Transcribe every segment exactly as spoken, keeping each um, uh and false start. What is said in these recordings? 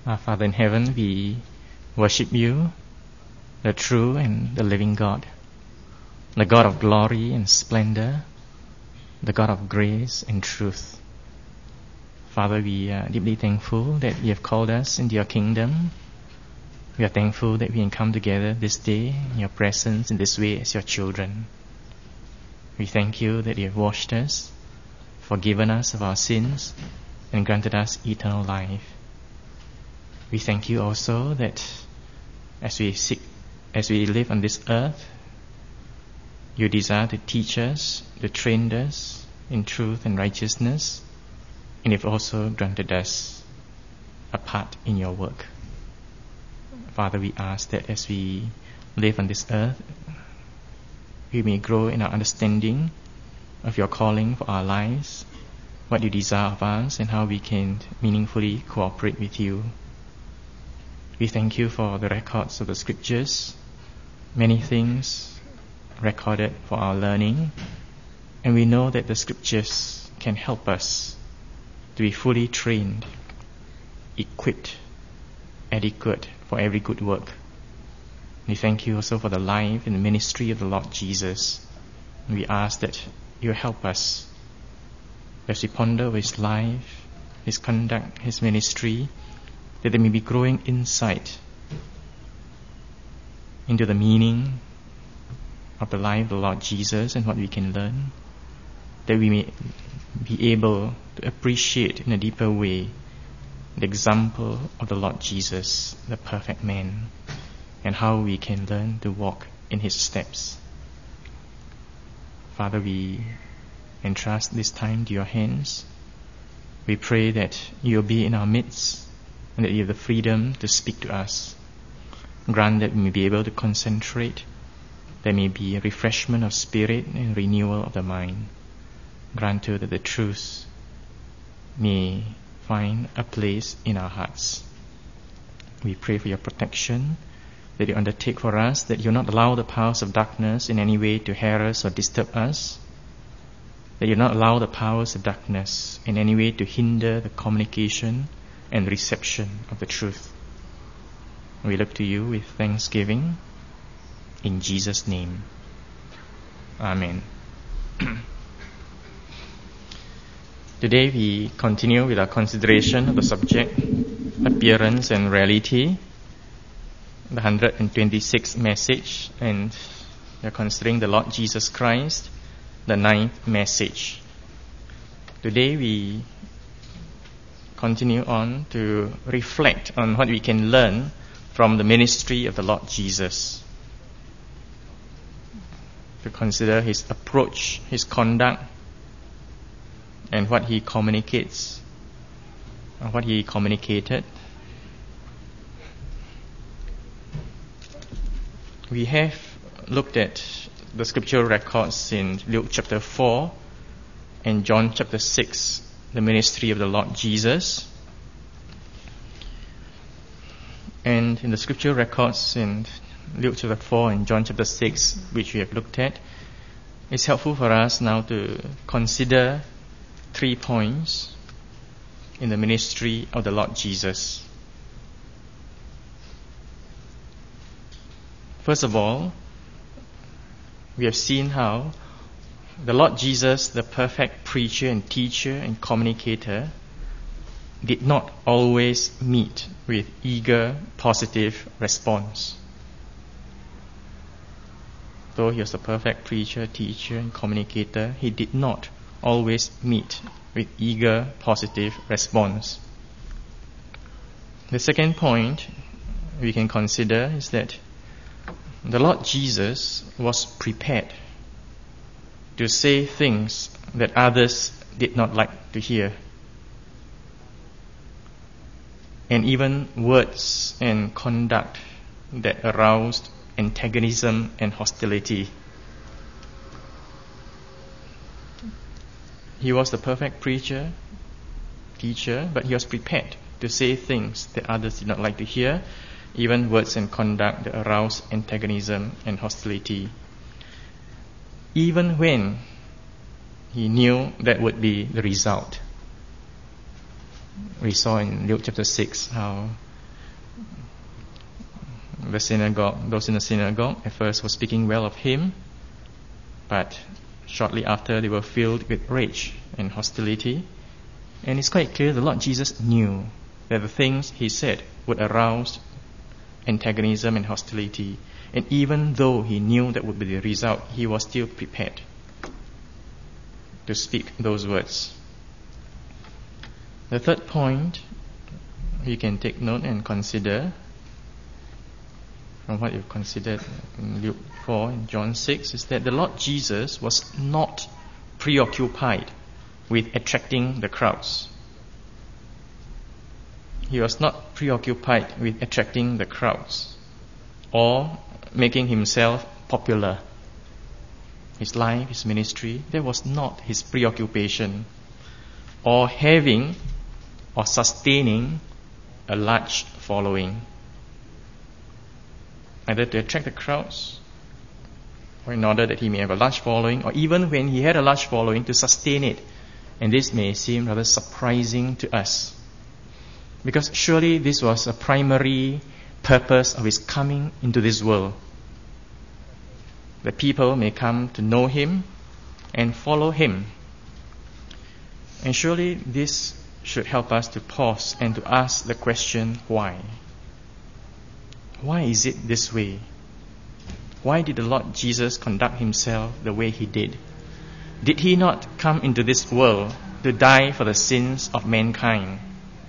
Our Father in heaven, we worship you, the true and the living God, the God of glory and splendor, the God of grace and truth. Father, we are deeply thankful that you have called us into your kingdom. We are thankful that we can come together this day in your presence in this way as your children. We thank you that you have washed us, forgiven us of our sins, and granted us eternal life. We thank you also that as we seek, as we live on this earth, you desire to teach us, to train us in truth and righteousness, and you've also granted us a part in your work. Father, we ask that as we live on this earth, we may grow in our understanding of your calling for our lives, what you desire of us, and how we can meaningfully cooperate with you. We thank you for the records of the scriptures, many things recorded for our learning, and we know that the scriptures can help us to be fully trained, equipped, adequate for every good work. We thank you also for the life and the ministry of the Lord Jesus. We ask that you help us as we ponder his life, his conduct, his ministry, that there may be growing insight into the meaning of the life of the Lord Jesus and what we can learn, that we may be able to appreciate in a deeper way the example of the Lord Jesus, the perfect man, and how we can learn to walk in his steps. Father, we entrust this time to your hands. We pray that you will be in our midst and that you have the freedom to speak to us. Grant that we may be able to concentrate. There may be a refreshment of spirit and renewal of the mind. Grant too that the truth may find a place in our hearts. We pray for your protection, that you undertake for us, that you not allow the powers of darkness in any way to harass or disturb us, that you not allow the powers of darkness in any way to hinder the communication and reception of the truth. We look to you with thanksgiving. In Jesus' name. Amen. Today we continue with our consideration of the subject, appearance and reality, the one hundred twenty-sixth message, and we are considering the Lord Jesus Christ, the ninth message. Today we continue on to reflect on what we can learn from the ministry of the Lord Jesus. To consider his approach, his conduct, and what he communicates, and what he communicated. We have looked at the scriptural records in Luke chapter four and John chapter six, the ministry of the Lord Jesus. And in the scriptural records in Luke chapter four and John chapter six, which we have looked at, it's helpful for us now to consider three points in the ministry of the Lord Jesus. First of all, we have seen how the Lord Jesus, the perfect preacher and teacher and communicator, did not always meet with eager, positive response. Though he was a perfect preacher, teacher and communicator, he did not always meet with eager, positive response. The second point we can consider is that the Lord Jesus was prepared to say things that others did not like to hear, and even words and conduct that aroused antagonism and hostility. He was the perfect preacher, teacher, but he was prepared to say things that others did not like to hear, even words and conduct that arouse antagonism and hostility. Even when he knew that would be the result. We saw in Luke chapter six how the synagogue, those in the synagogue at first were speaking well of him, but shortly after they were filled with rage and hostility. And it's quite clear the Lord Jesus knew that the things he said would arouse antagonism and hostility. And even though he knew that would be the result, he was still prepared to speak those words. The third point you can take note and consider from what you've considered in Luke four and John six is that the Lord Jesus was not preoccupied with attracting the crowds. He was not preoccupied with attracting the crowds or making himself popular. His life, his ministry, that was not his preoccupation, or having or sustaining a large following, either to attract the crowds or in order that he may have a large following, or even when he had a large following, to sustain it. And this may seem rather surprising to us, because surely this was a primary purpose of his coming into this world, that people may come to know him and follow him. And surely this should help us to pause and to ask the question, why? Why is it this way? Why did the Lord Jesus conduct himself the way he did? Did he not come into this world to die for the sins of mankind?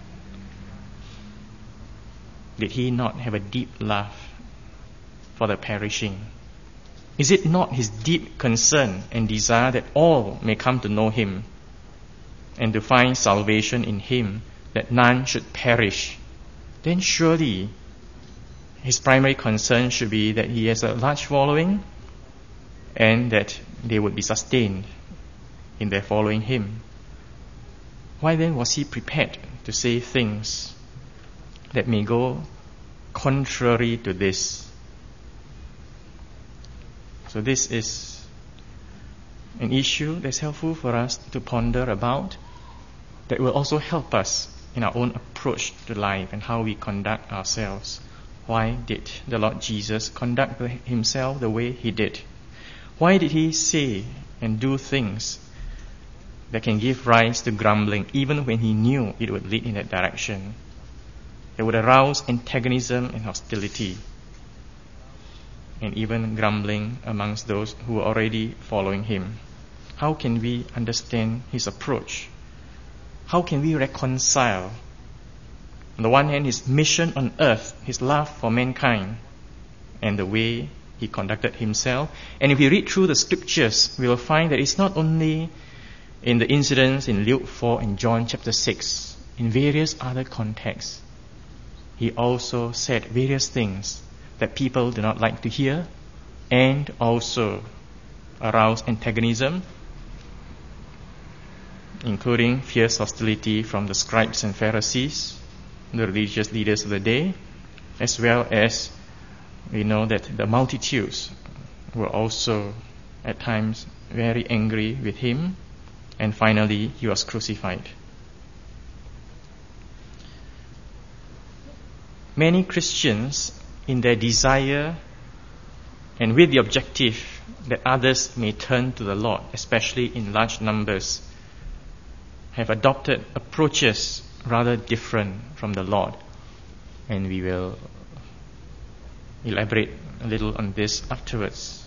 Did he not have a deep love for the perishing? Is it not his deep concern and desire that all may come to know him and to find salvation in him, that none should perish? Then surely his primary concern should be that he has a large following and that they would be sustained in their following him. Why then was he prepared to say things that may go contrary to this? So this is an issue that's helpful for us to ponder about, that will also help us in our own approach to life and how we conduct ourselves. Why did the Lord Jesus conduct himself the way he did? Why did he say and do things that can give rise to grumbling, even when he knew it would lead in that direction? It would arouse antagonism and hostility, and even grumbling amongst those who were already following him. How can we understand his approach? How can we reconcile, on the one hand, his mission on earth, his love for mankind, and the way he conducted himself? And if we read through the scriptures, we will find that it's not only in the incidents in Luke four and John chapter six, in various other contexts, he also said various things that people do not like to hear and also arouse antagonism, including fierce hostility from the scribes and Pharisees, the religious leaders of the day, as well as we know that the multitudes were also at times very angry with him, and finally he was crucified. Many Christians, in their desire and with the objective that others may turn to the Lord, especially in large numbers, have adopted approaches rather different from the Lord. And we will elaborate a little on this afterwards.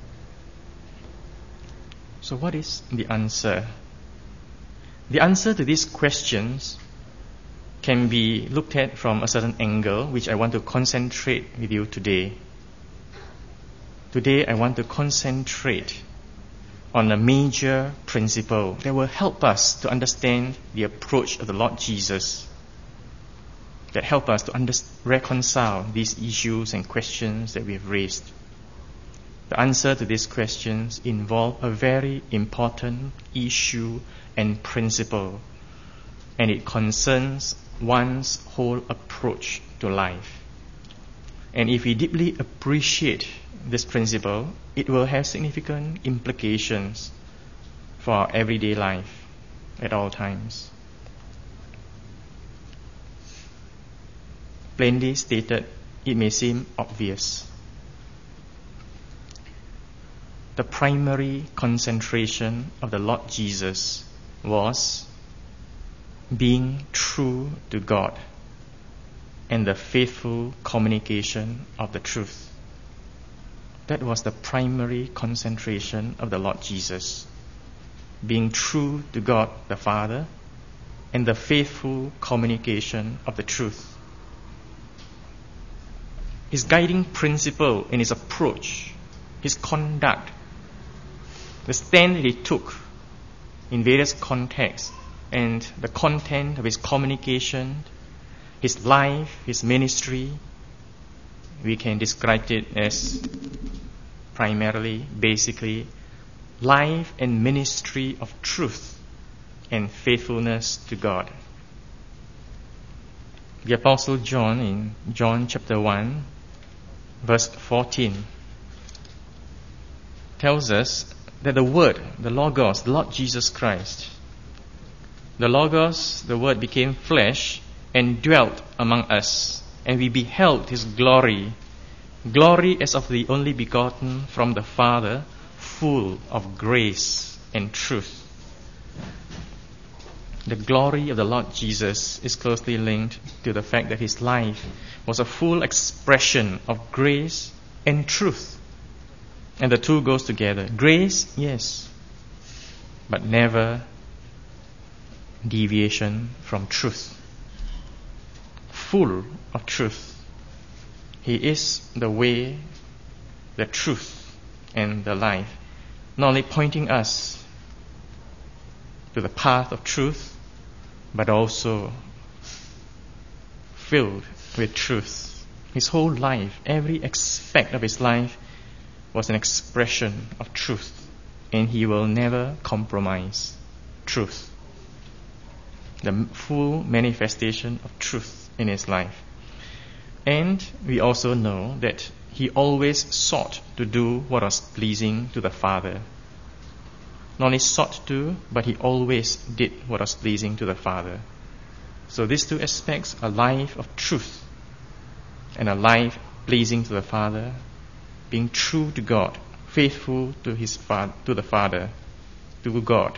So what is the answer? The answer to these questions can be looked at from a certain angle, which I want to concentrate with you today. Today I want to concentrate on a major principle that will help us to understand the approach of the Lord Jesus, that help us to under- reconcile these issues and questions that we have raised. The answer to these questions involve a very important issue and principle, and it concerns one's whole approach to life. And if we deeply appreciate this principle, it will have significant implications for our everyday life at all times. Plainly stated, it may seem obvious. The primary concentration of the Lord Jesus was being true to God and the faithful communication of the truth. That was the primary concentration of the Lord Jesus. Being true to God the Father and the faithful communication of the truth. His guiding principle in his approach, his conduct, the stand that he took in various contexts, and the content of his communication, his life, his ministry, we can describe it as primarily, basically, life and ministry of truth and faithfulness to God. The Apostle John in John chapter one, verse fourteen, tells us that the Word, the Logos, the Lord Jesus Christ, the Logos, the Word became flesh and dwelt among us, and we beheld His glory, glory as of the only begotten from the Father, full of grace and truth. The glory of the Lord Jesus is closely linked to the fact that His life was a full expression of grace and truth. And the two goes together. Grace, yes, but never deviation from truth. Full of truth. He is the way, the truth, and the life. Not only pointing us to the path of truth, but also filled with truth. His whole life, every aspect of his life was an expression of truth, and he will never compromise truth. The full manifestation of truth in his life. And we also know that he always sought to do what was pleasing to the Father. Not only sought to, but he always did what was pleasing to the Father. So these two aspects, a life of truth and a life pleasing to the Father, being true to God, faithful to his fa- to the Father, to God.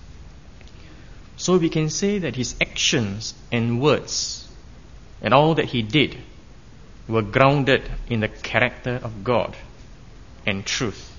So we can say that his actions and words and all that he did were grounded in the character of God and truth.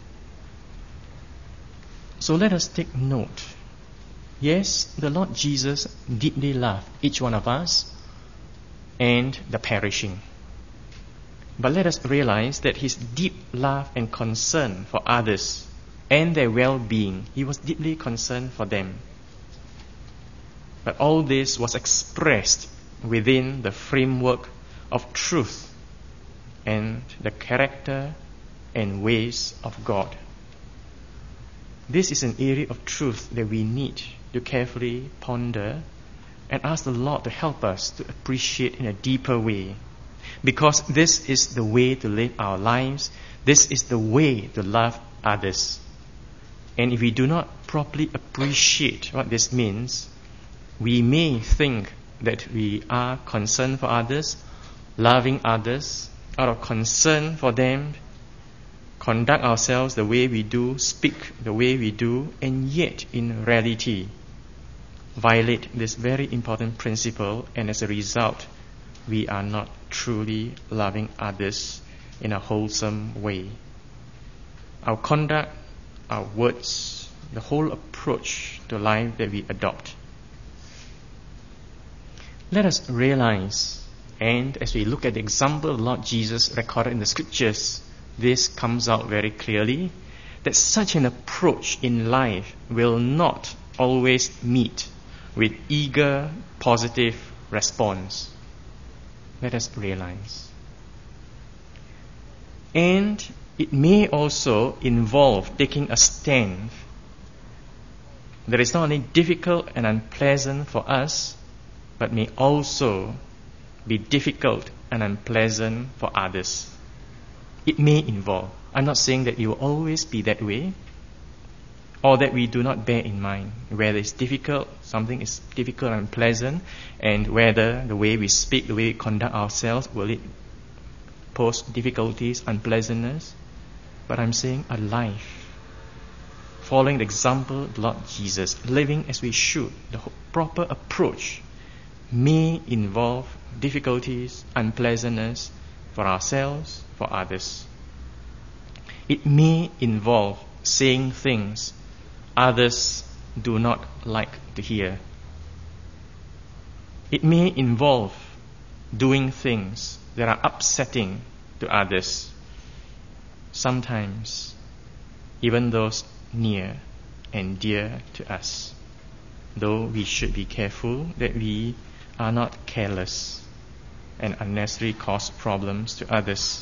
So let us take note. Yes, the Lord Jesus deeply loved each one of us and the perishing. But let us realize that his deep love and concern for others and their well-being, he was deeply concerned for them. But all this was expressed within the framework of truth and the character and ways of God. This is an area of truth that we need to carefully ponder and ask the Lord to help us to appreciate in a deeper way. Because this is the way to live our lives. This is the way to love others. And if we do not properly appreciate what this means, we may think that we are concerned for others, loving others, out of concern for them, conduct ourselves the way we do, speak the way we do, and yet in reality violate this very important principle, and as a result we are not truly loving others in a wholesome way. Our conduct, our words, the whole approach to life that we adopt. Let us realize, and as we look at the example of the Lord Jesus recorded in the scriptures, this comes out very clearly, that such an approach in life will not always meet with eager, positive response. Let us realize. And it may also involve taking a stand that is not only difficult and unpleasant for us, but may also be difficult and unpleasant for others. It may involve. I'm not saying that it will always be that way, or that we do not bear in mind whether it's difficult, something is difficult and unpleasant, and whether the way we speak, the way we conduct ourselves, will it oppose difficulties, unpleasantness, but I'm saying a life following the example of the Lord Jesus, living as we should. The proper approach may involve difficulties, unpleasantness for ourselves, for others. It may involve saying things others do not like to hear. It may involve doing things that are upsetting to others, sometimes even those near and dear to us, though we should be careful that we are not careless and unnecessarily cause problems to others.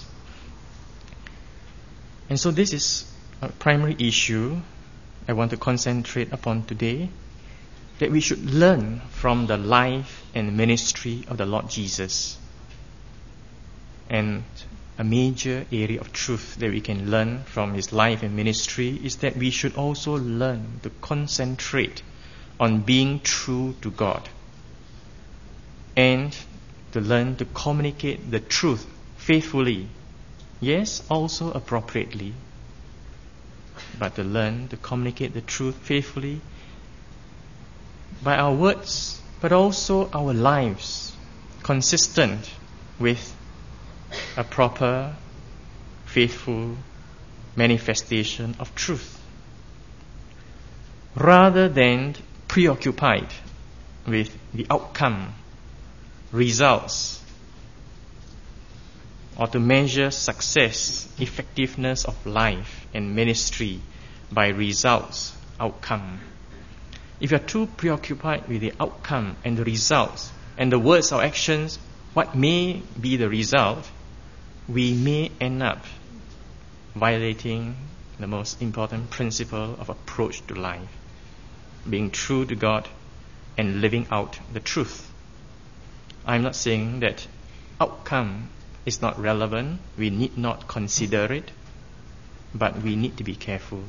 And so this is a primary issue I want to concentrate upon today, that we should learn from the life and ministry of the Lord Jesus. And a major area of truth that we can learn from his life and ministry is that we should also learn to concentrate on being true to God, and to learn to communicate the truth faithfully, yes, also appropriately, but to learn to communicate the truth faithfully by our words, but also our lives, consistent with a proper, faithful manifestation of truth, rather than preoccupied with the outcome, results, or to measure success, effectiveness of life and ministry by results, outcome. If you are too preoccupied with the outcome and the results and the words or actions, what may be the result, we may end up violating the most important principle of approach to life, being true to God and living out the truth. I'm not saying that outcome is not relevant, we need not consider it, but we need to be careful.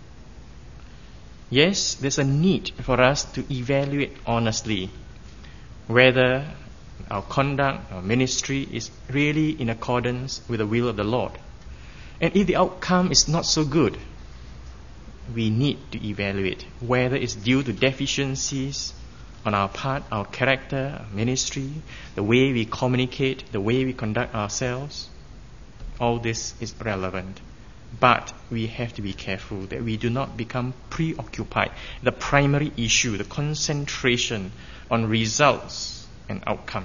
Yes, there's a need for us to evaluate honestly whether our conduct, our ministry is really in accordance with the will of the Lord. And if the outcome is not so good, we need to evaluate whether it's due to deficiencies on our part, our character, our ministry, the way we communicate, the way we conduct ourselves. All this is relevant. But we have to be careful that we do not become preoccupied. The primary issue, the concentration on results and outcome.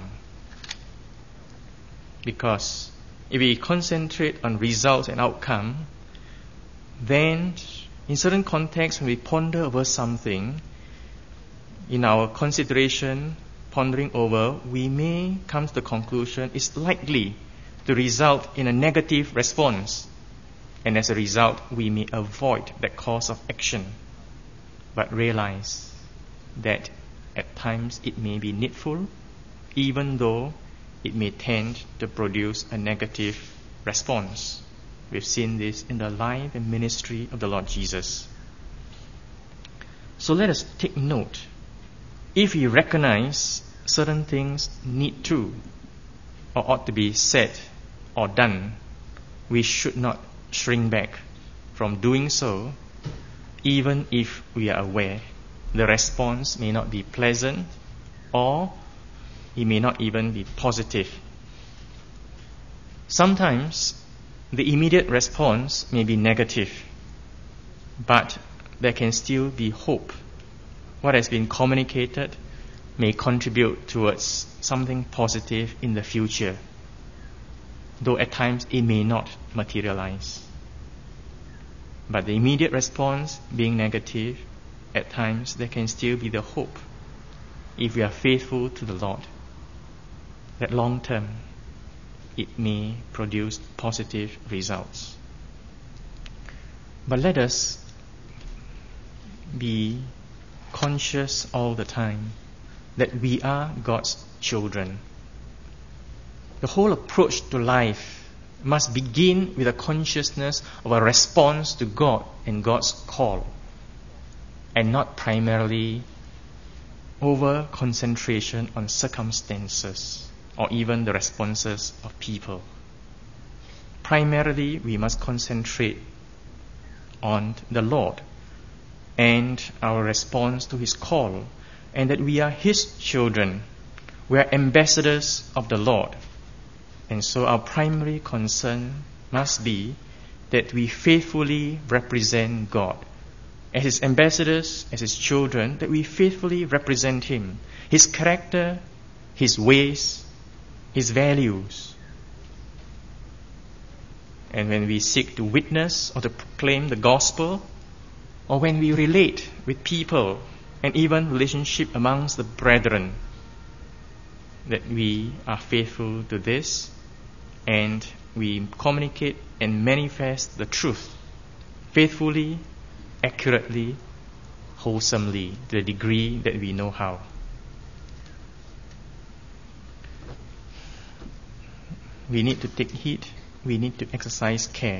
Because if we concentrate on results and outcome, then in certain contexts when we ponder over something, in our consideration, pondering over, we may come to the conclusion it's likely to result in a negative response. And as a result, we may avoid that course of action, but realize that at times it may be needful, even though it may tend to produce a negative response. We've seen this in the life and ministry of the Lord Jesus. So let us take note. If we recognize certain things need to or ought to be said or done, we should not shrink back from doing so, even if we are aware the response may not be pleasant or it may not even be positive. Sometimes the immediate response may be negative, but there can still be hope. What has been communicated may contribute towards something positive in the future, though at times it may not materialize. But the immediate response being negative, at times there can still be the hope, if we are faithful to the Lord, that long term it may produce positive results. But let us be conscious all the time that we are God's children. The whole approach to life must begin with a consciousness of a response to God and God's call, and not primarily over concentration on circumstances or even the responses of people. primarily we must concentrate on the Lord and our response to His call, and that we are His children. We are ambassadors of the Lord. And so our primary concern must be that we faithfully represent God. As His ambassadors, as His children, that we faithfully represent Him, His character, His ways, His values. And when we seek to witness or to proclaim the gospel, or when we relate with people and even relationship amongst the brethren, that we are faithful to this and we communicate and manifest the truth faithfully, accurately, wholesomely, to the degree that we know how. We need to take heed. We need to exercise care.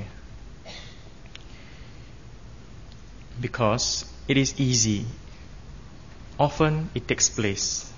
Because it is easy. Often it takes place.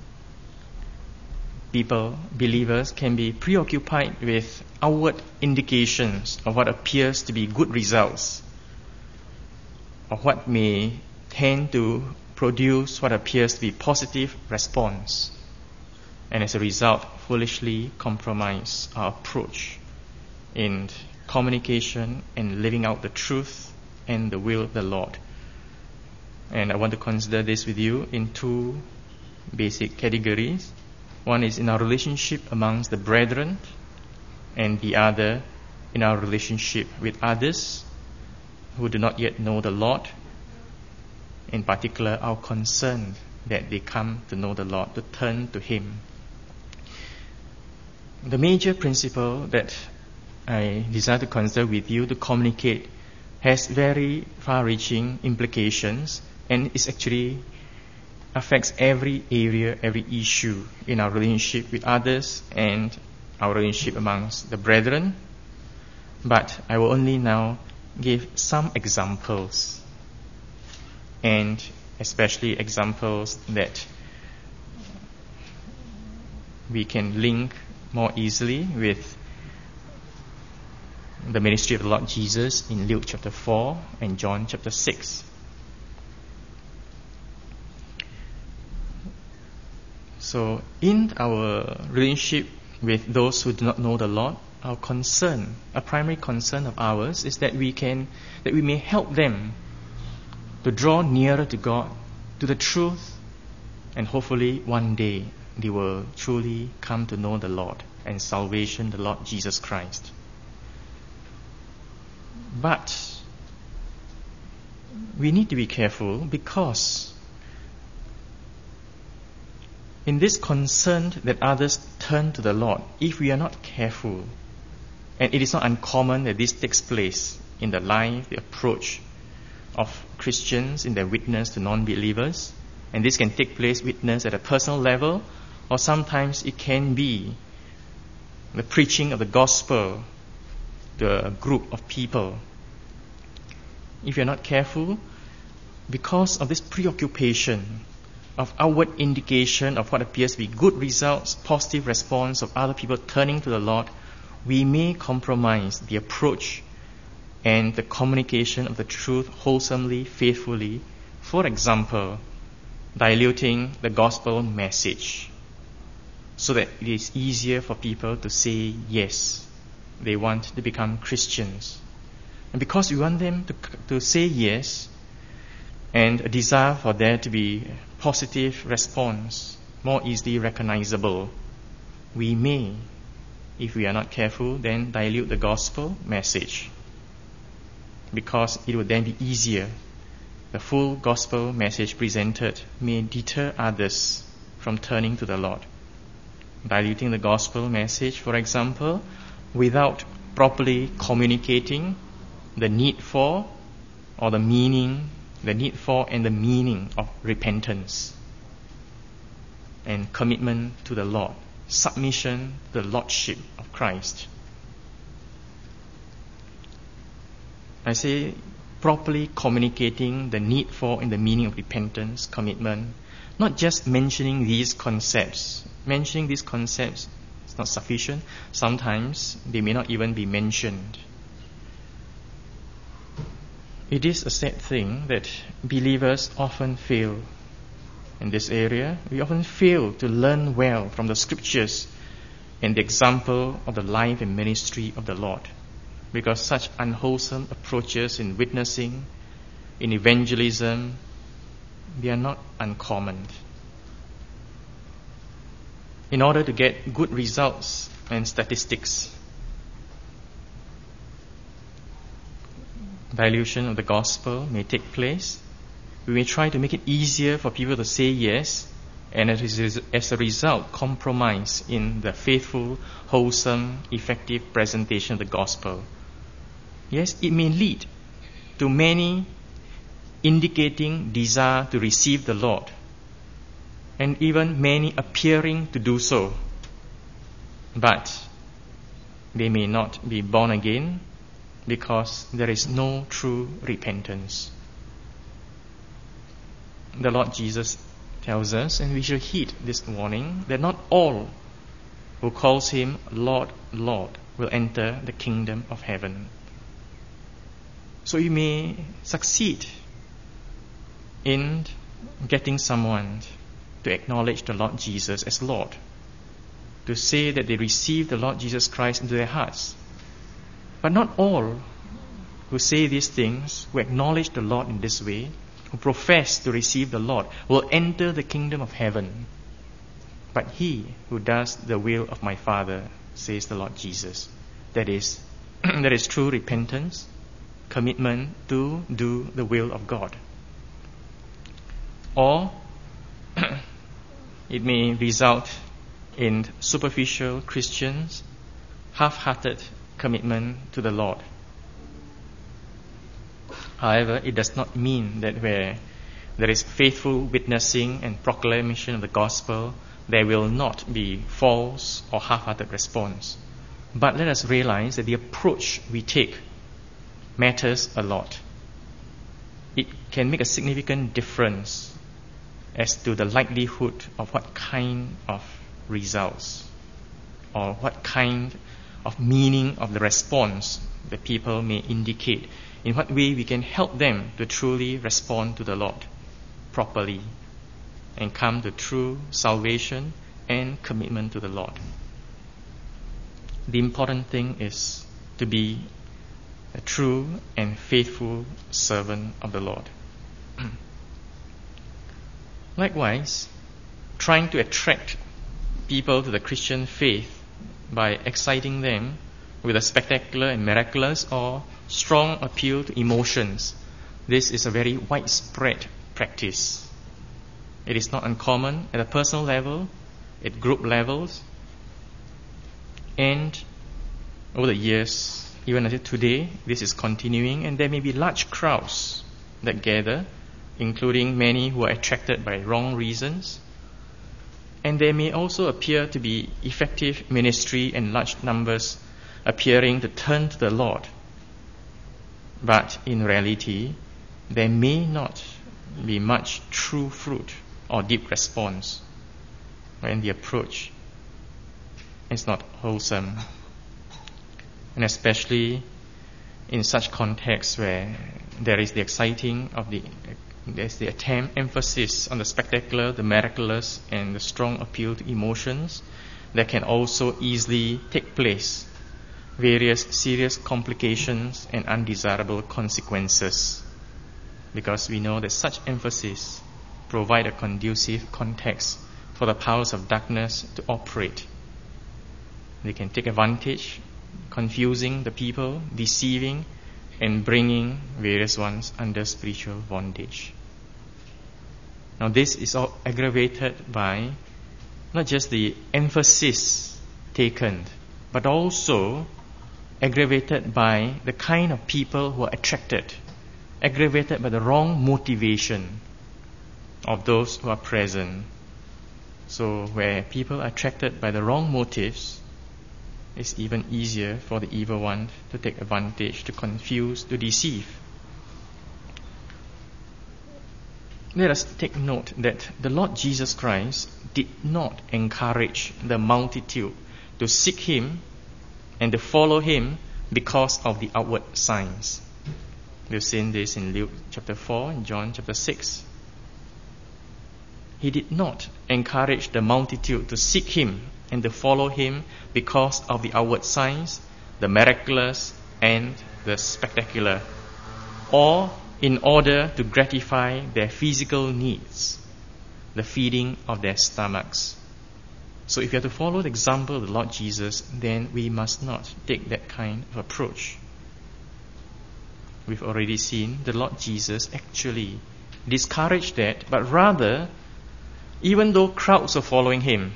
People, believers, can be preoccupied with outward indications of what appears to be good results, or what may tend to produce what appears to be positive response, and as a result, foolishly compromise our approach in communication and living out the truth and the will of the Lord. And I want to consider this with you in two basic categories. One is in our relationship amongst the brethren, and the other in our relationship with others who do not yet know the Lord. In particular, our concern that they come to know the Lord, to turn to Him. The major principle that I desire to consider with you to communicate has very far-reaching implications, and is actually affects every area, every issue in our relationship with others and our relationship amongst the brethren. But I will only now give some examples, and especially examples that we can link more easily with the ministry of the Lord Jesus in Luke chapter four and John chapter six. So in our relationship with those who do not know the Lord, our concern, a primary concern of ours, is that we can, that we may help them to draw nearer to God, to the truth, and hopefully one day they will truly come to know the Lord and salvation, the Lord Jesus Christ. But we need to be careful, because in this concern that others turn to the Lord, if we are not careful, and it is not uncommon that this takes place in the life, the approach of Christians in their witness to non-believers, and this can take place witness at a personal level, or sometimes it can be the preaching of the gospel to a group of people. If you're not careful, because of this preoccupation of outward indication of what appears to be good results, positive response of other people turning to the Lord, we may compromise the approach and the communication of the truth wholesomely, faithfully. For example, diluting the gospel message so that it is easier for people to say yes, they want to become Christians. And because we want them to, to say yes, and a desire for there to be positive response, more easily recognizable, we may, if we are not careful, then dilute the gospel message, because it would then be easier. The full gospel message presented may deter others from turning to the Lord. Diluting the gospel message, for example, without properly communicating the need for, or the meaning, the need for and the meaning of repentance and commitment to the Lord, submission to the Lordship of Christ. I say properly communicating the need for and the meaning of repentance, commitment, not just mentioning these concepts. Mentioning these concepts it's not sufficient. Sometimes they may not even be mentioned. It is a sad thing that believers often fail in this area. We often fail to learn well from the scriptures and the example of the life and ministry of the Lord, because such unwholesome approaches in witnessing, in evangelism, they are not uncommon. In order to get good results and statistics, dilution of the gospel may take place. We may try to make it easier for people to say yes, and as a result, compromise in the faithful, wholesome, effective presentation of the gospel. Yes, it may lead to many indicating desire to receive the Lord, and even many appearing to do so, but they may not be born again because there is no true repentance. The Lord Jesus tells us, and we should heed this warning, that not all who calls him Lord, Lord will enter the kingdom of heaven. So you may succeed in getting someone to acknowledge the Lord Jesus as Lord, to say that they receive the Lord Jesus Christ into their hearts. But not all who say these things, who acknowledge the Lord in this way, who profess to receive the Lord, will enter the kingdom of heaven. But he who does the will of my Father, says the Lord Jesus. That is, that is true repentance, commitment to do the will of God. Or it may result in superficial Christians, half-hearted commitment to the Lord. However, it does not mean that where there is faithful witnessing and proclamation of the gospel, there will not be false or half-hearted response. But let us realize that the approach we take matters a lot. It can make a significant difference as to the likelihood of what kind of results or what kind of meaning of the response that people may indicate, in what way we can help them to truly respond to the Lord properly and come to true salvation and commitment to the Lord. The important thing is to be a true and faithful servant of the Lord. Likewise, trying to attract people to the Christian faith by exciting them with a spectacular and miraculous or strong appeal to emotions, this is a very widespread practice. It is not uncommon at a personal level, at group levels, and over the years, even until today, this is continuing, and there may be large crowds that gather, including many who are attracted by wrong reasons. And there may also appear to be effective ministry and large numbers appearing to turn to the Lord. But in reality, there may not be much true fruit or deep response when the approach is not wholesome. And especially in such contexts where there is the exciting of the there's the attempt, emphasis on the spectacular, the miraculous, and the strong appeal to emotions, there can also easily take place various serious complications and undesirable consequences, because we know that such emphasis provide a conducive context for the powers of darkness to operate. They can take advantage, confusing the people, deceiving, and bringing various ones under spiritual bondage. Now this is all aggravated by not just the emphasis taken, but also aggravated by the kind of people who are attracted, aggravated by the wrong motivation of those who are present. So where people are attracted by the wrong motives, it's even easier for the evil one to take advantage, to confuse, to deceive. Let us take note that the Lord Jesus Christ did not encourage the multitude to seek him and to follow him because of the outward signs. We've seen this in Luke chapter four and John chapter six. He did not encourage the multitude to seek him and to follow him because of the outward signs, the miraculous and the spectacular, or in order to gratify their physical needs, the feeding of their stomachs. So if you have to follow the example of the Lord Jesus, then we must not take that kind of approach. We've already seen the Lord Jesus actually discouraged that, but rather, even though crowds were following him,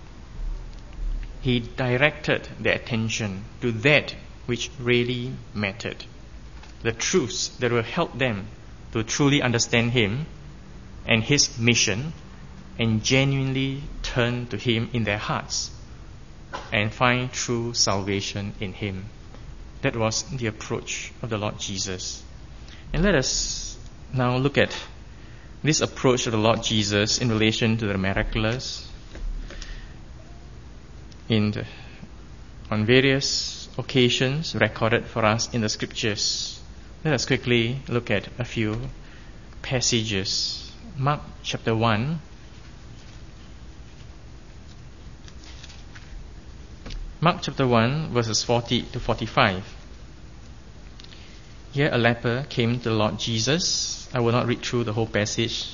he directed their attention to that which really mattered, the truths that will help them to truly understand him and his mission, and genuinely turn to him in their hearts and find true salvation in him. That was the approach of the Lord Jesus. And let us now look at this approach of the Lord Jesus in relation to the miraculous in the, on various occasions recorded for us in the scriptures. Let us quickly look at a few passages. Mark chapter one. Mark chapter one, verses forty to forty-five. Here a leper came to the Lord Jesus. I will not read through the whole passage,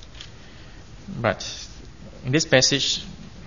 but in this passage,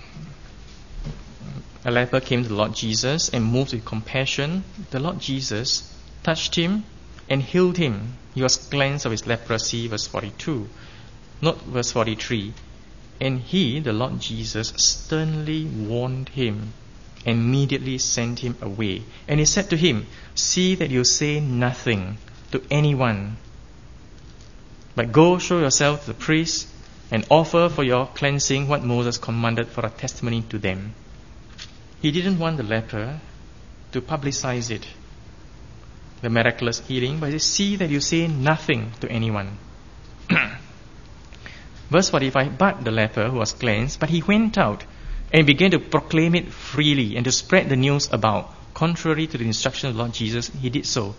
a leper came to the Lord Jesus, and moved with compassion, the Lord Jesus touched him and healed him. He was cleansed of his leprosy, verse forty-two. Not verse forty-three. And he, the Lord Jesus, sternly warned him, and immediately sent him away. And he said to him, "See that you say nothing to anyone, but go show yourself to the priest, and offer for your cleansing what Moses commanded for a testimony to them." He didn't want the leper to publicize it, the miraculous healing, but he said, "See that you say nothing to anyone." Verse forty-five, but the leper who was cleansed, but he went out and began to proclaim it freely and to spread the news about. Contrary to the instruction of the Lord Jesus, he did so.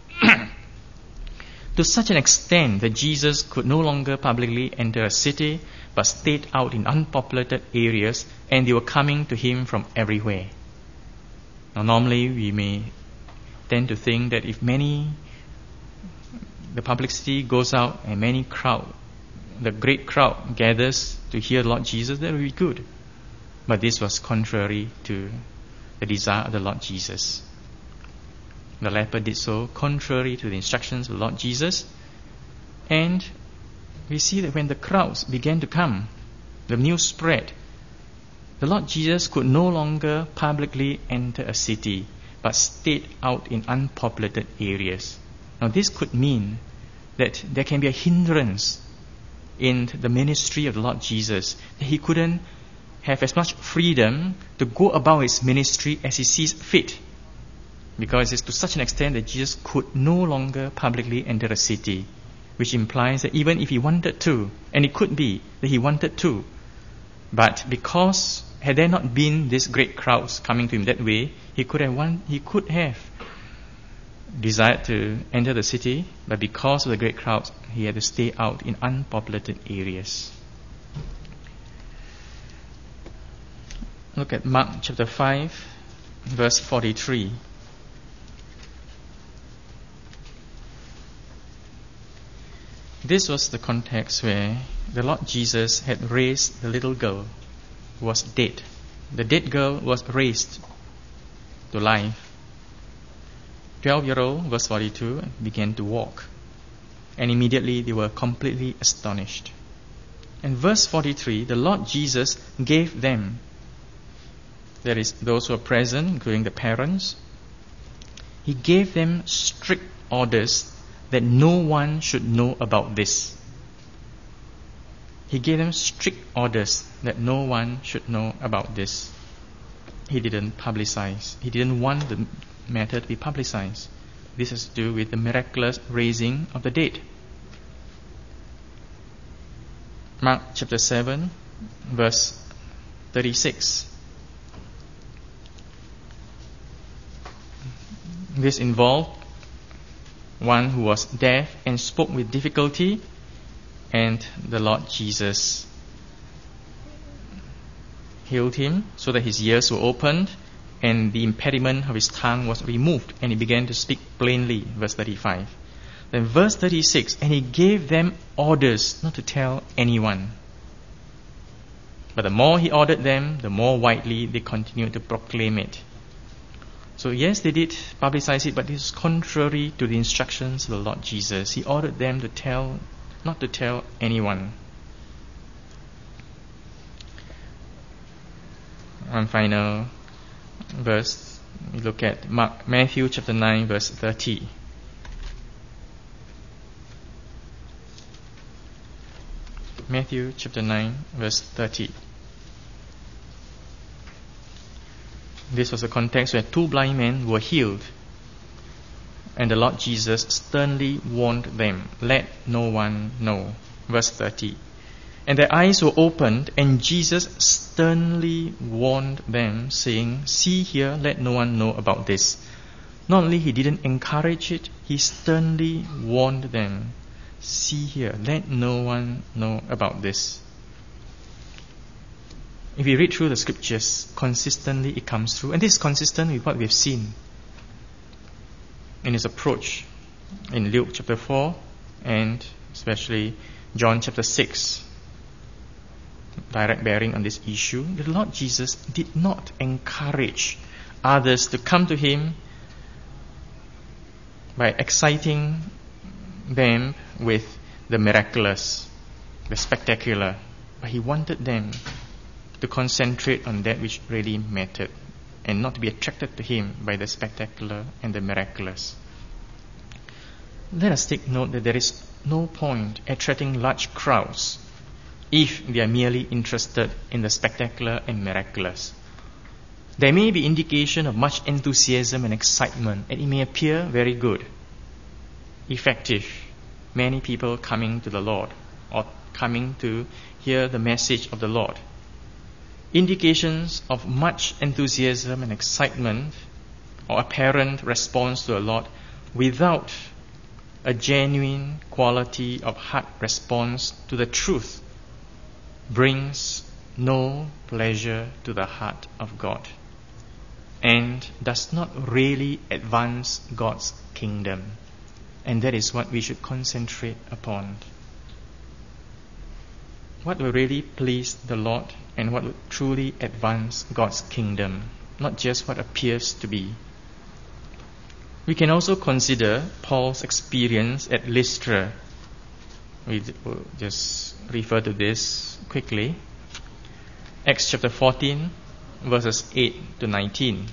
To such an extent that Jesus could no longer publicly enter a city, but stayed out in unpopulated areas, and they were coming to him from everywhere. Now normally we may tend to think that if many, the publicity goes out and many crowd, the great crowd gathers to hear the Lord Jesus, that will be good. But this was contrary to the desire of the Lord Jesus. The leper did so contrary to the instructions of the Lord Jesus. And we see that when the crowds began to come, the news spread. The Lord Jesus could no longer publicly enter a city, but stayed out in unpopulated areas. Now this could mean that there can be a hindrance in the ministry of the Lord Jesus, that he couldn't have as much freedom to go about his ministry as he sees fit, because it's to such an extent that Jesus could no longer publicly enter a city, which implies that even if he wanted to, and it could be that he wanted to, but because had there not been these great crowds coming to him that way, he could have want, he could have desired to enter the city, but because of the great crowds, he had to stay out in unpopulated areas. Look at Mark chapter five, verse forty-three. This was the context where the Lord Jesus had raised the little girl who was dead. The dead girl was raised to life. Twelve-year-old, verse forty-two, began to walk. And immediately they were completely astonished. And verse forty-three, the Lord Jesus gave them, that is, those who were present, including the parents, he gave them strict orders that no one should know about this. He gave them strict orders that no one should know about this. He didn't publicize. He didn't want the matter to be publicized. This has to do with the miraculous raising of the dead. Mark chapter seven, verse thirty-six. This involved one who was deaf and spoke with difficulty, and the Lord Jesus healed him so that his ears were opened and the impediment of his tongue was removed, and he began to speak plainly. Verse thirty-five. Then verse thirty-six, and he gave them orders not to tell anyone. But the more he ordered them, the more widely they continued to proclaim it. So yes, they did publicize it, but this is contrary to the instructions of the Lord Jesus. He ordered them to tell, not to tell anyone. One final verse, we look at Mark, Matthew chapter nine, verse thirty. Matthew chapter nine, verse thirty. This was a context where two blind men were healed, and the Lord Jesus sternly warned them, let no one know. Verse thirty. And their eyes were opened, and Jesus sternly warned them, saying, see here, let no one know about this. Not only he didn't encourage it, he sternly warned them, see here, let no one know about this. If we read through the scriptures, consistently it comes through. And this is consistent with what we've seen in his approach in Luke chapter four and especially John chapter six. Direct bearing on this issue. The Lord Jesus did not encourage others to come to him by exciting them with the miraculous, the spectacular. But he wanted them to concentrate on that which really mattered and not to be attracted to him by the spectacular and the miraculous. Let us take note that there is no point attracting large crowds if they are merely interested in the spectacular and miraculous. There may be indication of much enthusiasm and excitement, and it may appear very good, effective, many people coming to the Lord or coming to hear the message of the Lord. Indications of much enthusiasm and excitement or apparent response to the Lord without a genuine quality of heart response to the truth brings no pleasure to the heart of God and does not really advance God's kingdom. And that is what we should concentrate upon. What will really please the Lord and what will truly advance God's kingdom, not just what appears to be. We can also consider Paul's experience at Lystra. We will just refer to this quickly. Acts chapter fourteen, verses eight to nineteen.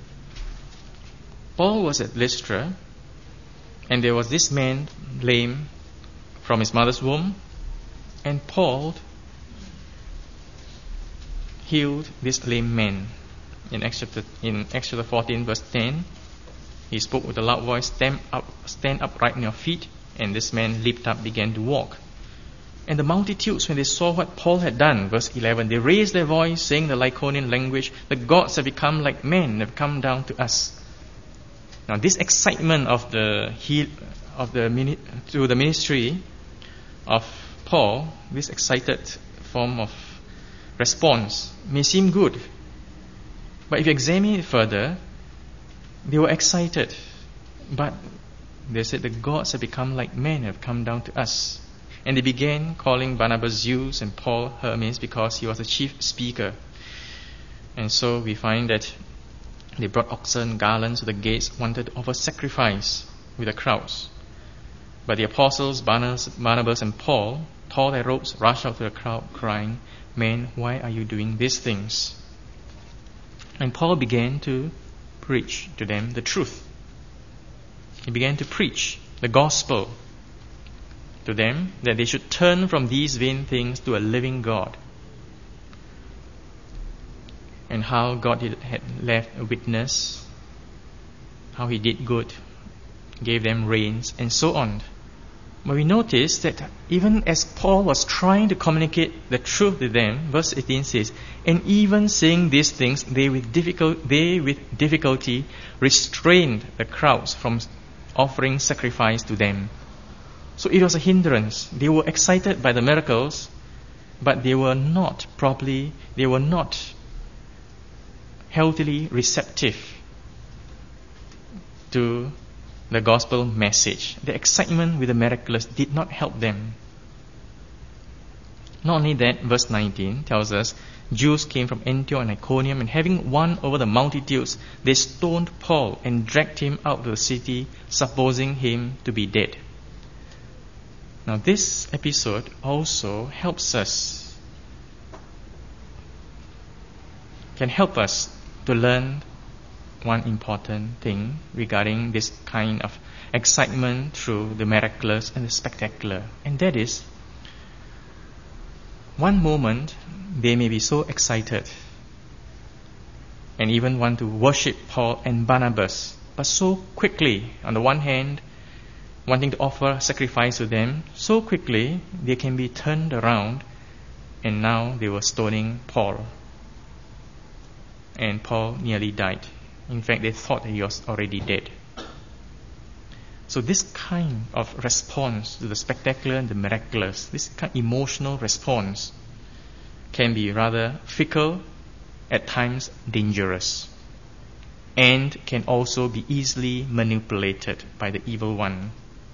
Paul was at Lystra, and there was this man lame from his mother's womb, and Paul healed this lame man. In Acts chapter, in Acts chapter fourteen, verse ten, he spoke with a loud voice, stand up, stand upright on your feet. And this man leaped up, began to walk. And the multitudes, when they saw what Paul had done, verse eleven, they raised their voice, saying the Lycaonian language, the gods have become like men, have come down to us. Now this excitement of the heal, of the to the ministry of Paul, this excited form of response may seem good, but if you examine it further, they were excited, but they said the gods have become like men, have come down to us. And they began calling Barnabas Zeus and Paul Hermes because he was the chief speaker. And so we find that they brought oxen, garlands to the gates, wanted to offer sacrifice with the crowds. But the apostles Barnabas and Paul tore their robes, rushed out to the crowd, crying, men, why are you doing these things? And Paul began to preach to them the truth. He began to preach the gospel to them, that they should turn from these vain things to a living God, and how God had left a witness, how he did good, gave them rains, and so on. But we notice that even as Paul was trying to communicate the truth to them, verse eighteen says, and even saying these things, they with, difficult, they with difficulty restrained the crowds from offering sacrifice to them. So it was a hindrance. They were excited by the miracles, but they were not properly, they were not healthily receptive to the gospel message. The excitement with the miraculous did not help them. Not only that, verse nineteen tells us, Jews came from Antioch and Iconium, and having won over the multitudes, they stoned Paul and dragged him out of the city, supposing him to be dead. Now this episode also helps us, can help us to learn one important thing regarding this kind of excitement through the miraculous and the spectacular. And that is, one moment they may be so excited and even want to worship Paul and Barnabas, but so quickly, on the one hand, wanting to offer sacrifice to them, so quickly they can be turned around, and now they were stoning Paul. And Paul nearly died. In fact, they thought he was already dead. So this kind of response to the spectacular and the miraculous, this kind of emotional response, can be rather fickle, at times dangerous, and can also be easily manipulated by the evil one.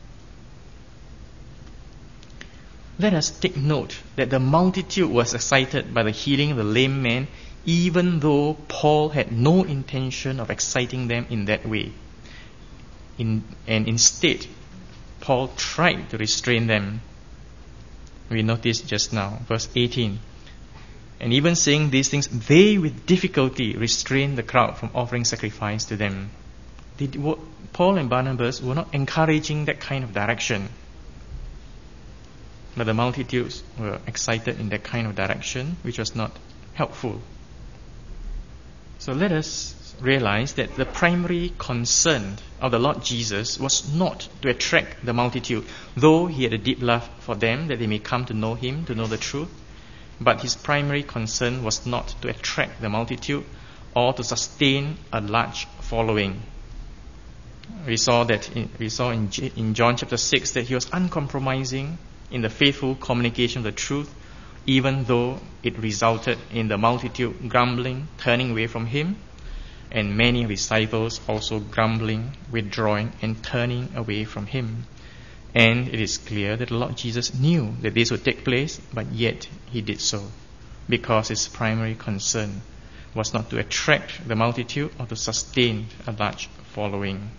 Let us take note that the multitude was excited by the healing of the lame man, even though Paul had no intention of exciting them in that way. In, and instead, Paul tried to restrain them. We noticed just now, verse eighteen. And even saying these things, they with difficulty restrained the crowd from offering sacrifice to them. They, Paul and Barnabas were not encouraging that kind of direction. But the multitudes were excited in that kind of direction, which was not helpful. So let us realize that the primary concern of the Lord Jesus was not to attract the multitude, though he had a deep love for them, that they may come to know him, to know the truth. But his primary concern was not to attract the multitude or to sustain a large following. We saw that in, we saw in, in John chapter six that he was uncompromising in the faithful communication of the truth, even though it resulted in the multitude grumbling, turning away from him, and many disciples also grumbling, withdrawing, and turning away from him. And it is clear that the Lord Jesus knew that this would take place, but yet he did so, because his primary concern was not to attract the multitude or to sustain a large following.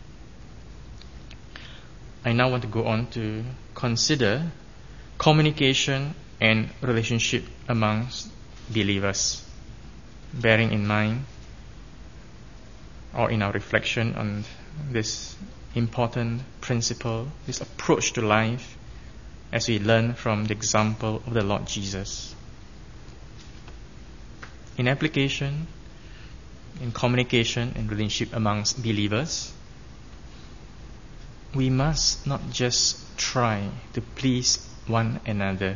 I now want to go on to consider communication and relationship amongst believers, bearing in mind, or in our reflection on this important principle, this approach to life, as we learn from the example of the Lord Jesus. In application, in communication and relationship amongst believers, we must not just try to please one another.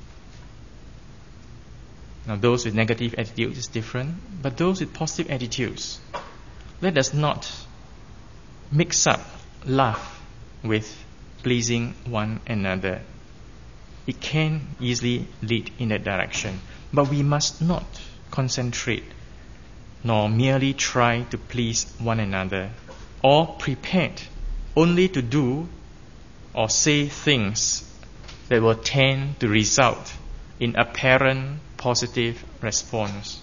Now, those with negative attitudes is different, but those with positive attitudes, let us not mix up love with pleasing one another. It can easily lead in that direction, but we must not concentrate nor merely try to please one another, or prepared only to do or say things that will tend to result in apparent positive response.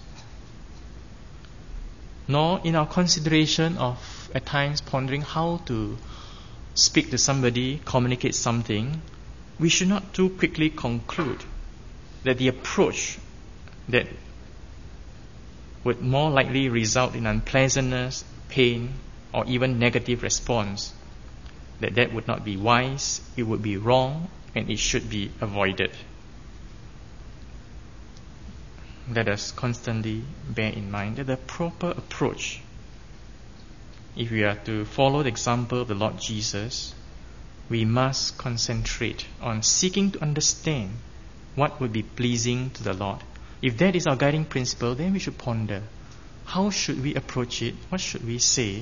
Nor in our consideration of at times pondering how to speak to somebody, communicate something, we should not too quickly conclude that the approach that would more likely result in unpleasantness, pain, or even negative response, that that would not be wise, it would be wrong, and it should be avoided. Let us constantly bear in mind that the proper approach, if we are to follow the example of the Lord Jesus, we must concentrate on seeking to understand what would be pleasing to the Lord. If that is our guiding principle, then we should ponder, how should we approach it? What should we say?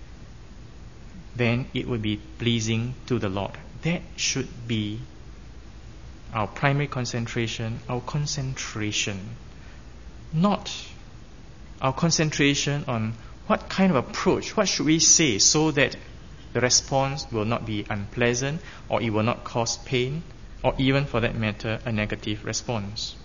Then it would be pleasing to the Lord. That should be our primary concentration, our concentration. Not our concentration on what kind of approach, what should we say so that the response will not be unpleasant, or it will not cause pain, or even for that matter, a negative response.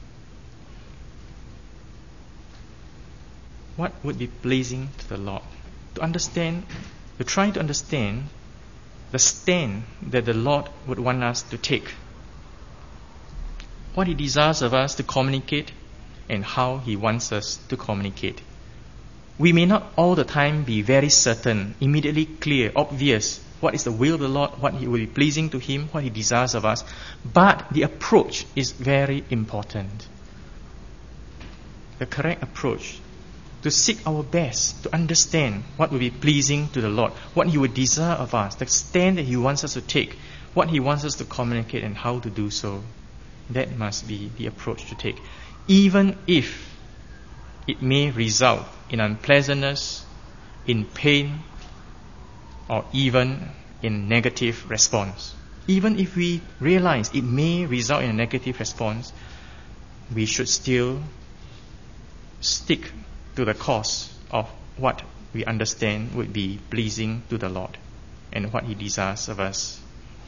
What would be pleasing to the Lord? To understand, to try to understand the stand that the Lord would want us to take. What He desires of us to communicate and how He wants us to communicate. We may not all the time be very certain, immediately clear, obvious, what is the will of the Lord, what He will be pleasing to Him, what He desires of us. But the approach is very important. The correct approach, to seek our best, to understand what will be pleasing to the Lord, what He would desire of us, the stand that He wants us to take, what He wants us to communicate and how to do so. That must be the approach to take. Even if it may result in unpleasantness, in pain, or even in negative response. Even if we realize it may result in a negative response, we should still stick to the course of what we understand would be pleasing to the Lord and what He desires of us.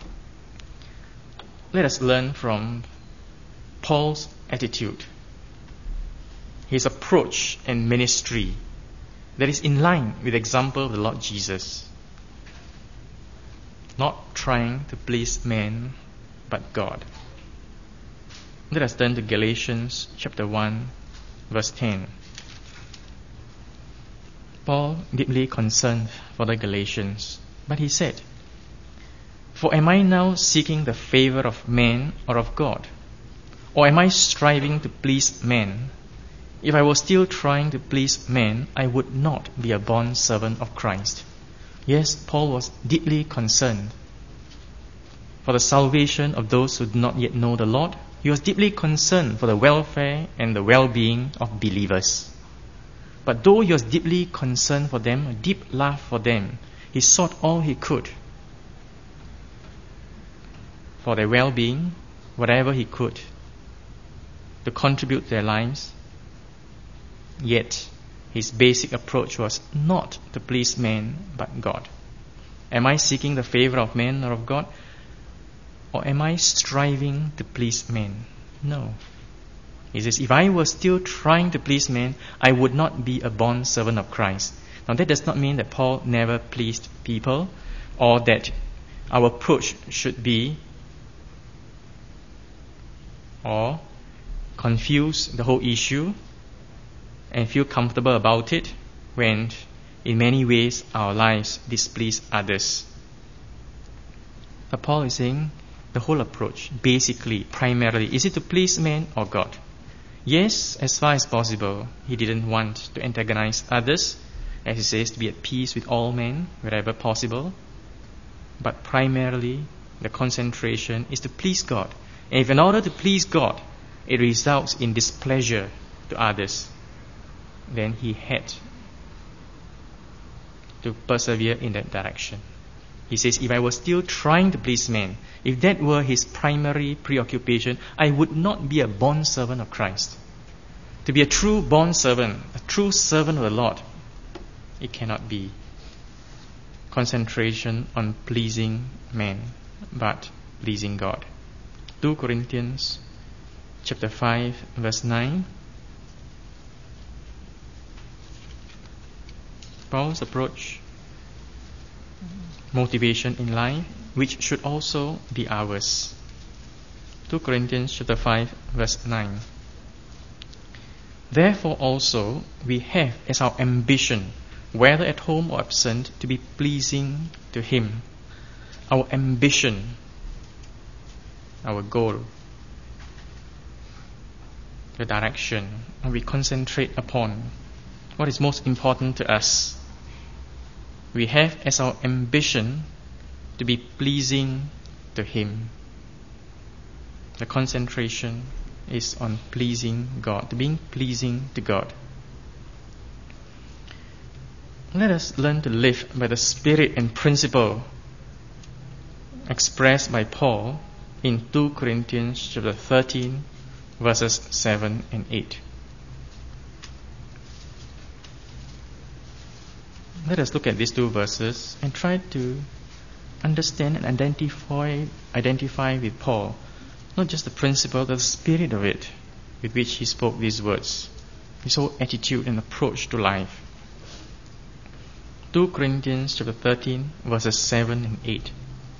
Let us learn from Paul's attitude, his approach and ministry that is in line with the example of the Lord Jesus. Not trying to please man, but God. Let us turn to Galatians chapter one, verse ten. Paul deeply concerned for the Galatians, but he said, "For am I now seeking the favor of man or of God? Or am I striving to please man? If I was still trying to please man, I would not be a bond servant of Christ." Yes, Paul was deeply concerned for the salvation of those who do not yet know the Lord. He was deeply concerned for the welfare and the well-being of believers. But though he was deeply concerned for them, a deep love for them, he sought all he could for their well-being, whatever he could, to contribute to their lives. Yet, his basic approach was not to please man, but God. Am I seeking the favor of man or of God? Or am I striving to please man? No. He says, if I were still trying to please man, I would not be a bond servant of Christ. Now that does not mean that Paul never pleased people, or that our approach should be or confuse the whole issue and feel comfortable about it when in many ways our lives displease others. But Paul is saying the whole approach, basically, primarily, is it to please man or God? Yes, as far as possible, he didn't want to antagonize others, as he says, to be at peace with all men wherever possible. But primarily, the concentration is to please God. And if in order to please God, it results in displeasure to others, then he had to persevere in that direction. He says, if I was still trying to please men, if that were his primary preoccupation, I would not be a bond servant of Christ. To be a true bond servant, a true servant of the Lord, it cannot be concentration on pleasing men, but pleasing God. Second Corinthians chapter five, verse nine. Paul's approach, motivation in life, which should also be ours. Second Corinthians chapter five, verse nine. Therefore also we have as our ambition, whether at home or absent, to be pleasing to Him. Our ambition, our goal, the direction, and we concentrate upon what is most important to us. We have as our ambition to be pleasing to Him. The concentration is on pleasing God, to being pleasing to God. Let us learn to live by the spirit and principle expressed by Paul in two Corinthians chapter thirteen, verses seven and eight. Let us look at these two verses and try to understand and identify identify with Paul, not just the principle, but the spirit of it with which he spoke these words, his whole attitude and approach to life. two Corinthians chapter thirteen, verses seven and eight.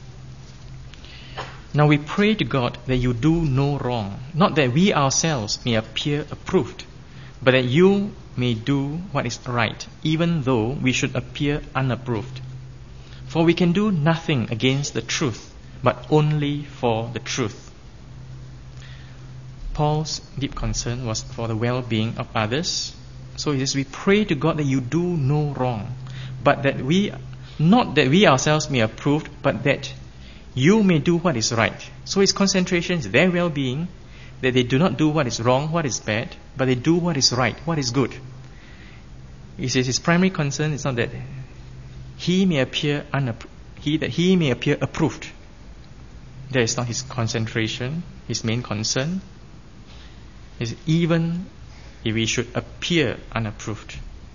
Now we pray to God that you do no wrong, not that we ourselves may appear approved, but that you may do what is right, even though we should appear unapproved. For we can do nothing against the truth, but only for the truth. Paul's deep concern was for the well-being of others. So he says, we pray to God that you do no wrong, but that we, not that we ourselves may approve, but that you may do what is right. So his concentration is their well-being, that they do not do what is wrong, what is bad, but they do what is right, what is good. He says his primary concern is not that he may appear unapproved, he, that he may appear approved. That is not his concentration, his main concern. Is even if he should appear unapproved,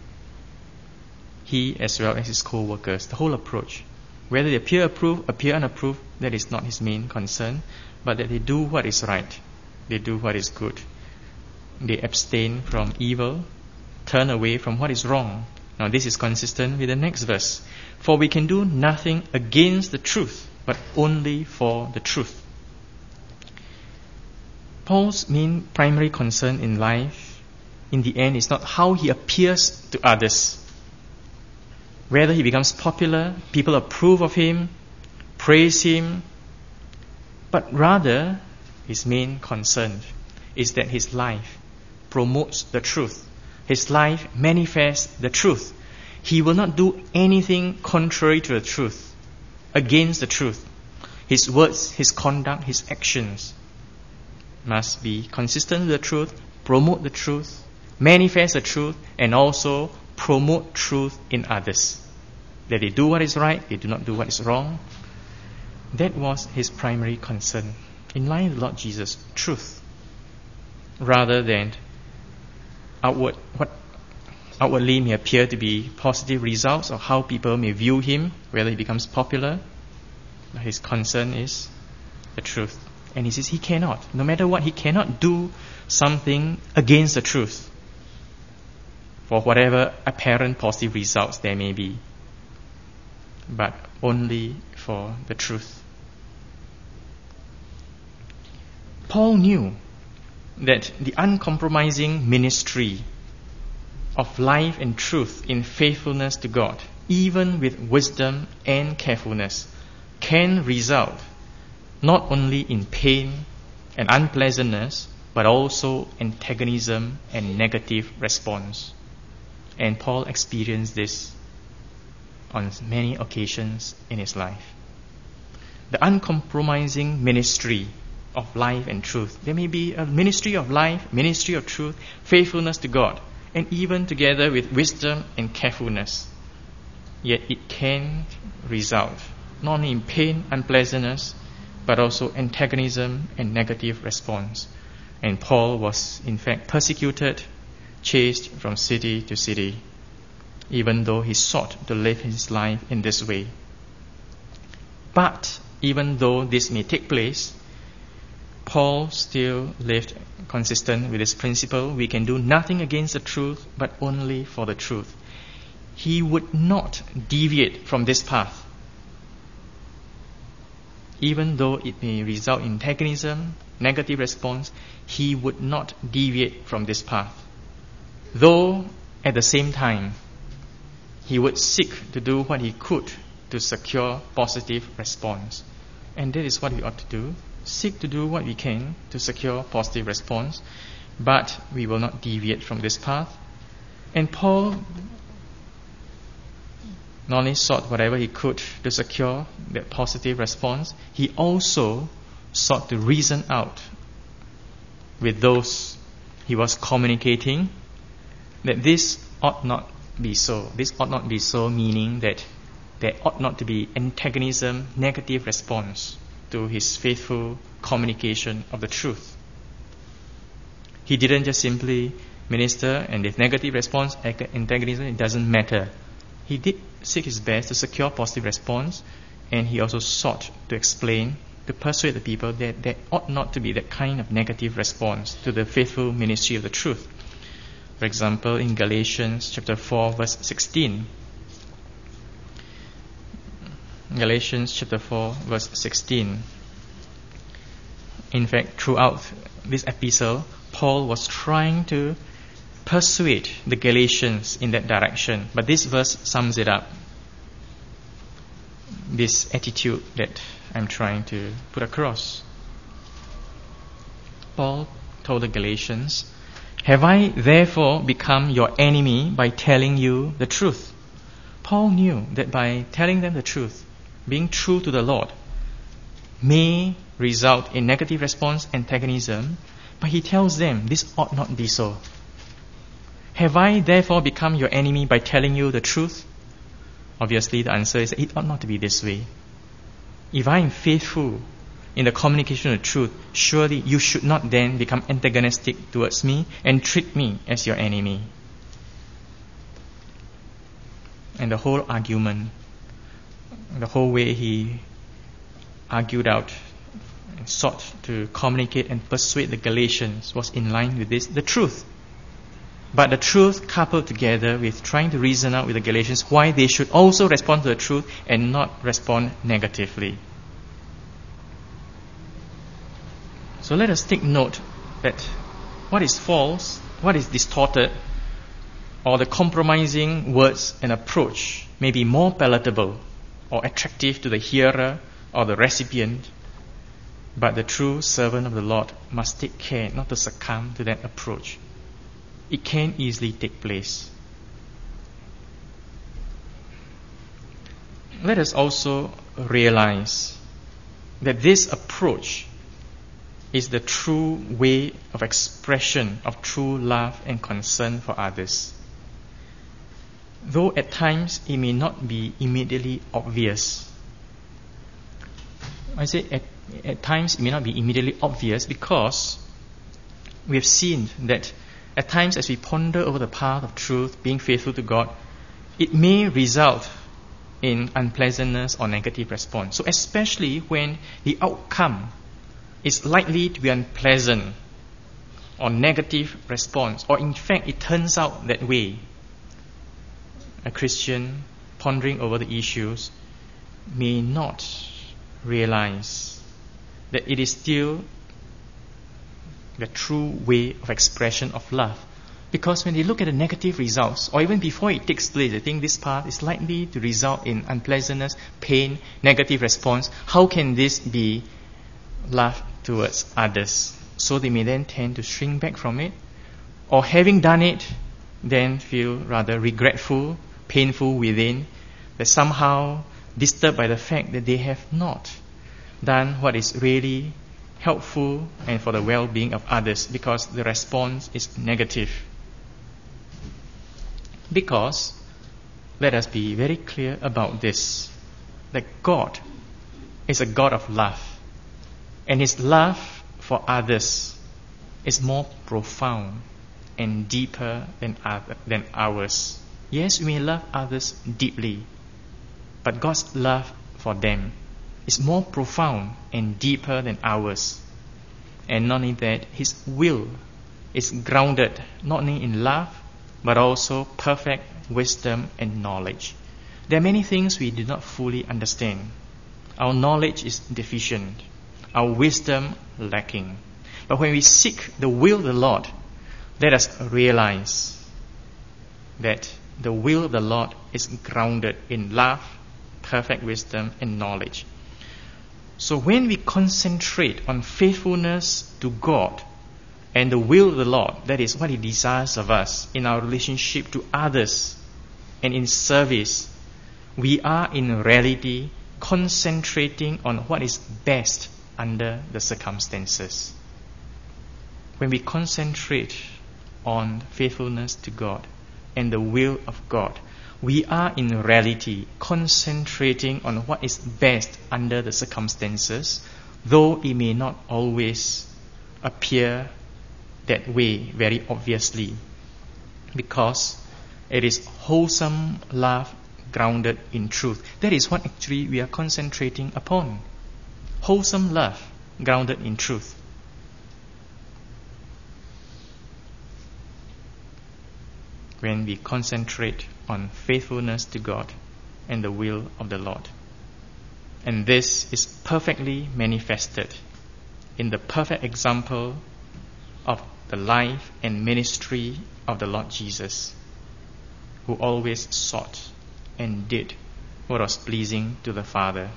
he as well as his co-workers, the whole approach, whether they appear approved, appear unapproved, that is not his main concern, but that they do what is right, they do what is good, they abstain from evil, turn away from what is wrong. Now this is consistent with the next verse. For we can do nothing against the truth, but only for the truth. Paul's main primary concern in life, in the end, is not how he appears to others, whether he becomes popular, people approve of him, praise him, but rather his main concern is that his life promotes the truth. His life manifests the truth. He will not do anything contrary to the truth, against the truth. His words, his conduct, his actions must be consistent with the truth, promote the truth, manifest the truth, and also promote truth in others. That they do what is right, they do not do what is wrong. That was his primary concern. In line with the Lord Jesus, truth, rather than outward, what outwardly may appear to be positive results of how people may view him, whether he becomes popular. His concern is the truth. And he says he cannot, no matter what, he cannot do something against the truth for whatever apparent positive results there may be, but only for the truth. Paul knew that the uncompromising ministry of life and truth in faithfulness to God, even with wisdom and carefulness, can result not only in pain and unpleasantness, but also antagonism and negative response. And Paul experienced this on many occasions in his life. The uncompromising ministry of life and truth. There may be a ministry of life, ministry of truth, faithfulness to God, and even together with wisdom and carefulness. Yet it can result not only in pain, unpleasantness, but also antagonism and negative response. And Paul was in fact persecuted, chased from city to city, even though he sought to live his life in this way. But even though this may take place, Paul still lived consistent with this principle. We can do nothing against the truth, but only for the truth. He would not deviate from this path. Even though it may result in antagonism, negative response, he would not deviate from this path. Though at the same time, he would seek to do what he could to secure positive response. And that is what we ought to do. Seek to do what we can to secure positive response, but we will not deviate from this path. And Paul not only sought whatever he could to secure that positive response, he also sought to reason out with those he was communicating that this ought not be so. This ought not be so, meaning that there ought not to be antagonism, negative response to his faithful communication of the truth. He didn't just simply minister, and if negative response, antagonism, it doesn't matter. He did seek his best to secure positive response, and he also sought to explain, to persuade the people that there ought not to be that kind of negative response to the faithful ministry of the truth. For example, in Galatians chapter four, verse sixteen. Galatians chapter four, verse sixteen. In fact, throughout this epistle, Paul was trying to persuade the Galatians in that direction. But this verse sums it up. This attitude that I'm trying to put across. Paul told the Galatians, "Have I therefore become your enemy by telling you the truth?" Paul knew that by telling them the truth, being true to the Lord, may result in negative response, antagonism, but he tells them this ought not be so. Have I therefore become your enemy by telling you the truth? Obviously, the answer is it ought not to be this way. If I am faithful in the communication of the truth, surely you should not then become antagonistic towards me and treat me as your enemy. And the whole argument, the whole way he argued out and sought to communicate and persuade the Galatians was in line with this, the truth. But the truth coupled together with trying to reason out with the Galatians why they should also respond to the truth and not respond negatively. So let us take note that what is false, what is distorted, or the compromising words and approach may be more palatable or attractive to the hearer or the recipient, but the true servant of the Lord must take care not to succumb to that approach. It can easily take place. Let us also realize that this approach is the true way of expression of true love and concern for others. Though at times it may not be immediately obvious. I say at, at times it may not be immediately obvious because we have seen that at times as we ponder over the path of truth, being faithful to God, it may result in unpleasantness or negative response. So especially when the outcome is likely to be unpleasant or negative response, or in fact it turns out that way, a Christian pondering over the issues may not realize that it is still the true way of expression of love. Because when they look at the negative results, or even before it takes place, they think this path is likely to result in unpleasantness, pain, negative response. How can this be love towards others? So they may then tend to shrink back from it, or having done it, then feel rather regretful, painful within, that somehow disturbed by the fact that they have not done what is really helpful and for the well-being of others, because the response is negative. Because, let us be very clear about this, that God is a God of love, and His love for others is more profound and deeper than other, than ours. Yes, we may love others deeply, but God's love for them is more profound and deeper than ours. And not only that, His will is grounded not only in love, but also perfect wisdom and knowledge. There are many things we do not fully understand. Our knowledge is deficient, our wisdom lacking. But when we seek the will of the Lord, let us realize that the will of the Lord is grounded in love, perfect wisdom, and knowledge. So when we concentrate on faithfulness to God and the will of the Lord, that is what He desires of us in our relationship to others and in service, we are in reality concentrating on what is best under the circumstances. When we concentrate on faithfulness to God and the will of God, we are in reality concentrating on what is best under the circumstances, though it may not always appear that way very obviously, because it is wholesome love grounded in truth. That is what actually we are concentrating upon. Wholesome love grounded in truth. When we concentrate on faithfulness to God and the will of the Lord. And this is perfectly manifested in the perfect example of the life and ministry of the Lord Jesus, who always sought and did what was pleasing to the Father.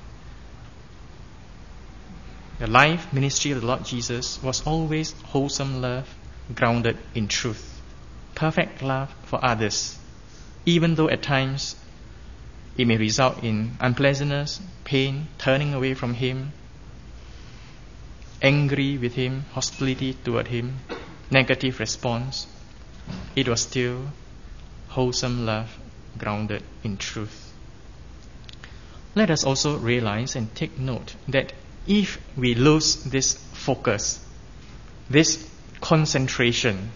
The life ministry of the Lord Jesus was always wholesome love grounded in truth. Perfect love for others, even though at times it may result in unpleasantness, pain, turning away from Him, angry with Him, hostility toward Him, negative response. It was still wholesome love grounded in truth. Let us also realize and take note that if we lose this focus, this concentration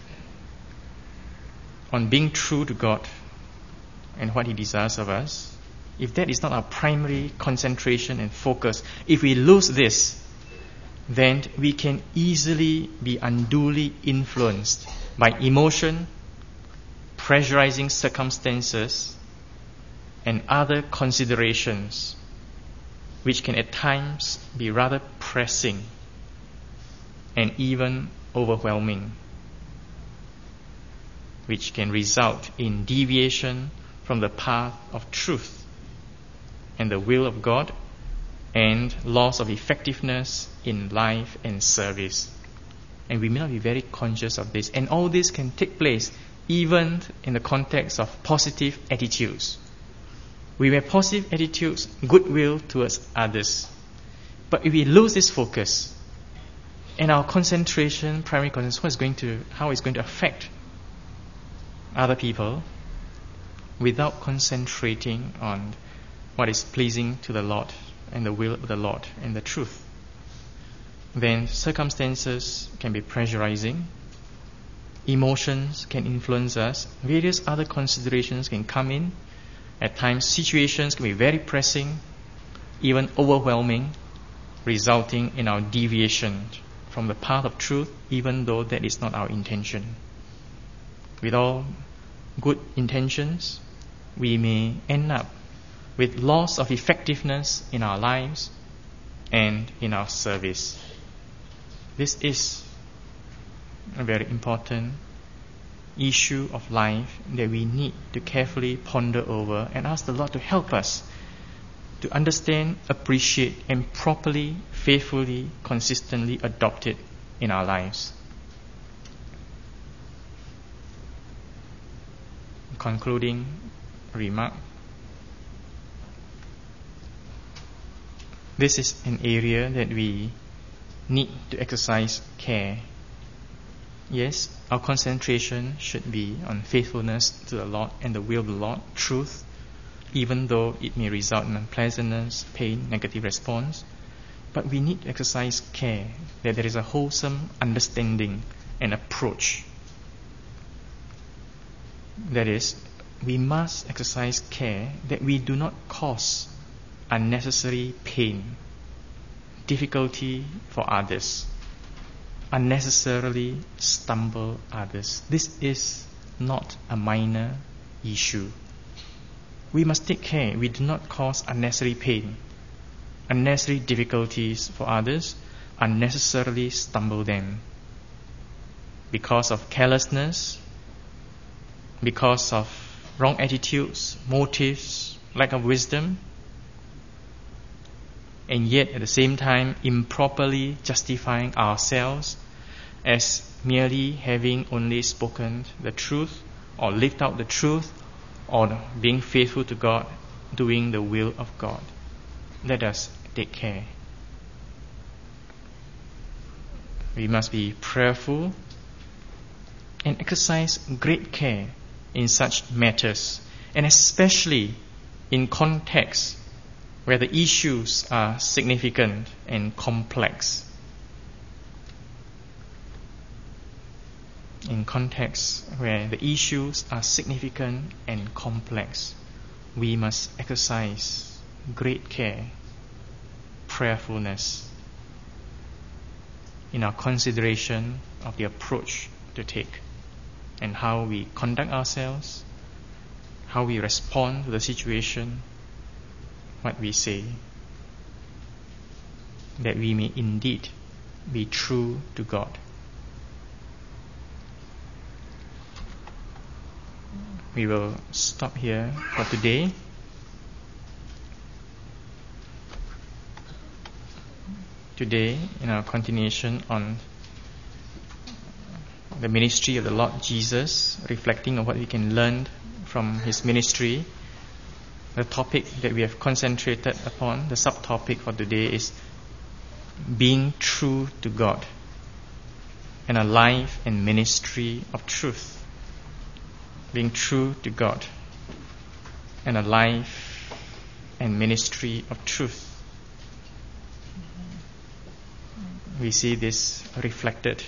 on being true to God and what He desires of us, if that is not our primary concentration and focus, if we lose this, then we can easily be unduly influenced by emotion, pressurizing circumstances, and other considerations which can at times be rather pressing and even overwhelming, which can result in deviation from the path of truth and the will of God, and loss of effectiveness in life and service. And we may not be very conscious of this. And all this can take place even in the context of positive attitudes. We may have positive attitudes, goodwill towards others. But if we lose this focus and our concentration, primary concentration, what is going to, how it's going to affect other people, without concentrating on what is pleasing to the Lord and the will of the Lord and the truth, then circumstances can be pressurizing, emotions can influence us, various other considerations can come in. At times situations can be very pressing, even overwhelming, resulting in our deviation from the path of truth, even though that is not our intention. With all good intentions, we may end up with loss of effectiveness in our lives and in our service. This is a very important issue of life that we need to carefully ponder over and ask the Lord to help us to understand, appreciate, and properly, faithfully, consistently adopt it in our lives. Concluding remark. This is an area that we need to exercise care. Yes, our concentration should be on faithfulness to the Lord and the will of the Lord, truth, even though it may result in unpleasantness, pain, negative response. But we need to exercise care that there is a wholesome understanding and approach. That is, we must exercise care that we do not cause unnecessary pain, difficulty for others, unnecessarily stumble others. This is not a minor issue. We must take care we do not cause unnecessary pain, unnecessary difficulties for others, unnecessarily stumble them because of carelessness, because of wrong attitudes, motives, lack of wisdom, and yet at the same time improperly justifying ourselves as merely having only spoken the truth or lived out the truth or being faithful to God doing the will of God. Let us take care. We must be prayerful and exercise great care in such matters, and especially in contexts where the issues are significant and complex. In contexts where the issues are significant and complex, we must exercise great care, prayerfulness in our consideration of the approach to take and how we conduct ourselves, how we respond to the situation, what we say, that we may indeed be true to God. We will stop here for today. Today, in our continuation on the ministry of the Lord Jesus, reflecting on what we can learn from His ministry, the topic that we have concentrated upon, the subtopic for today is being true to God and a life and ministry of truth. Being true to God and a life and ministry of truth. We see this reflected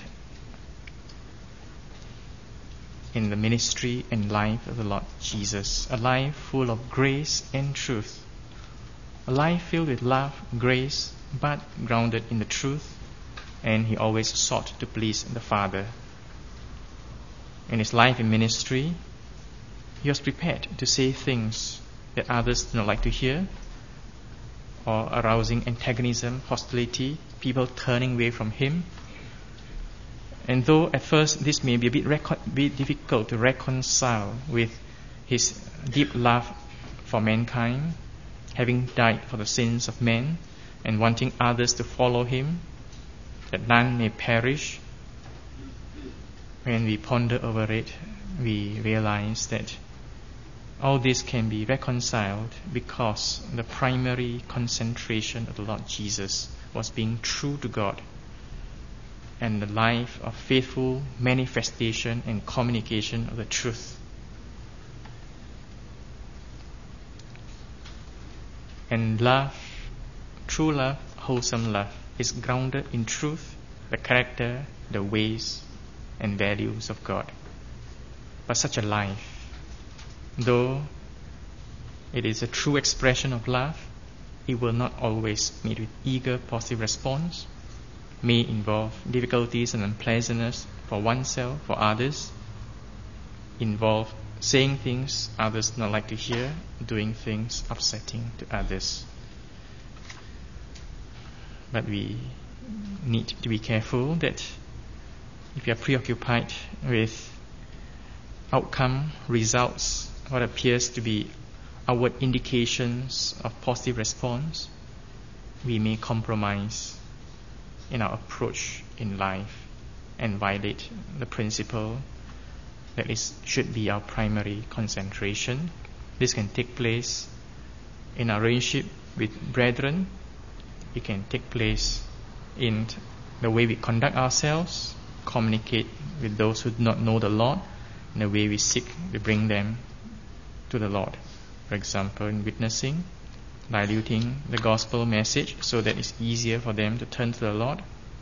in the ministry and life of the Lord Jesus. A life full of grace and truth. A life filled with love, grace, but grounded in the truth. And He always sought to please the Father. In His life and ministry, He was prepared to say things that others do not like to hear, or arousing antagonism, hostility, people turning away from Him. And though at first this may be a bit, reco- bit difficult to reconcile with His deep love for mankind, having died for the sins of men, and wanting others to follow Him, that none may perish, when we ponder over it, we realize that all this can be reconciled because the primary concentration of the Lord Jesus was being true to God and the life of faithful manifestation and communication of the truth. And love, true love, wholesome love, is grounded in truth, the character, the ways and values of God. But such a life, though it is a true expression of love, it will not always meet with eager positive response, may involve difficulties and unpleasantness for oneself, for others, involve saying things others do not like to hear, doing things upsetting to others. But we need to be careful that if you are preoccupied with outcome, results, what appears to be outward indications of positive response, we may compromise in our approach in life and violate the principle that is should be our primary concentration. This can take place in our relationship with brethren. It can take place in the way we conduct ourselves, communicate with those who do not know the Lord, in the way we seek to bring them to the Lord. For example, in witnessing, diluting the gospel message so that it's easier for them to turn to the Lord.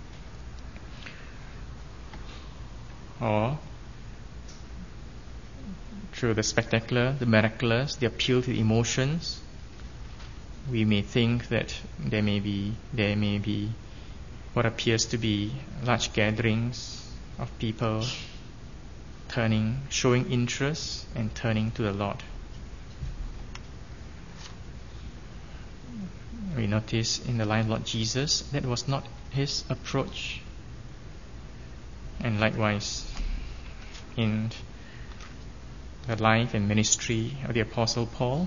Or through the spectacular, the miraculous, the appeal to the emotions, we may think that there may be there may be what appears to be large gatherings of people turning, showing interest and turning to the Lord. We notice in the life of Lord Jesus that was not His approach. And likewise in the life and ministry of the Apostle Paul,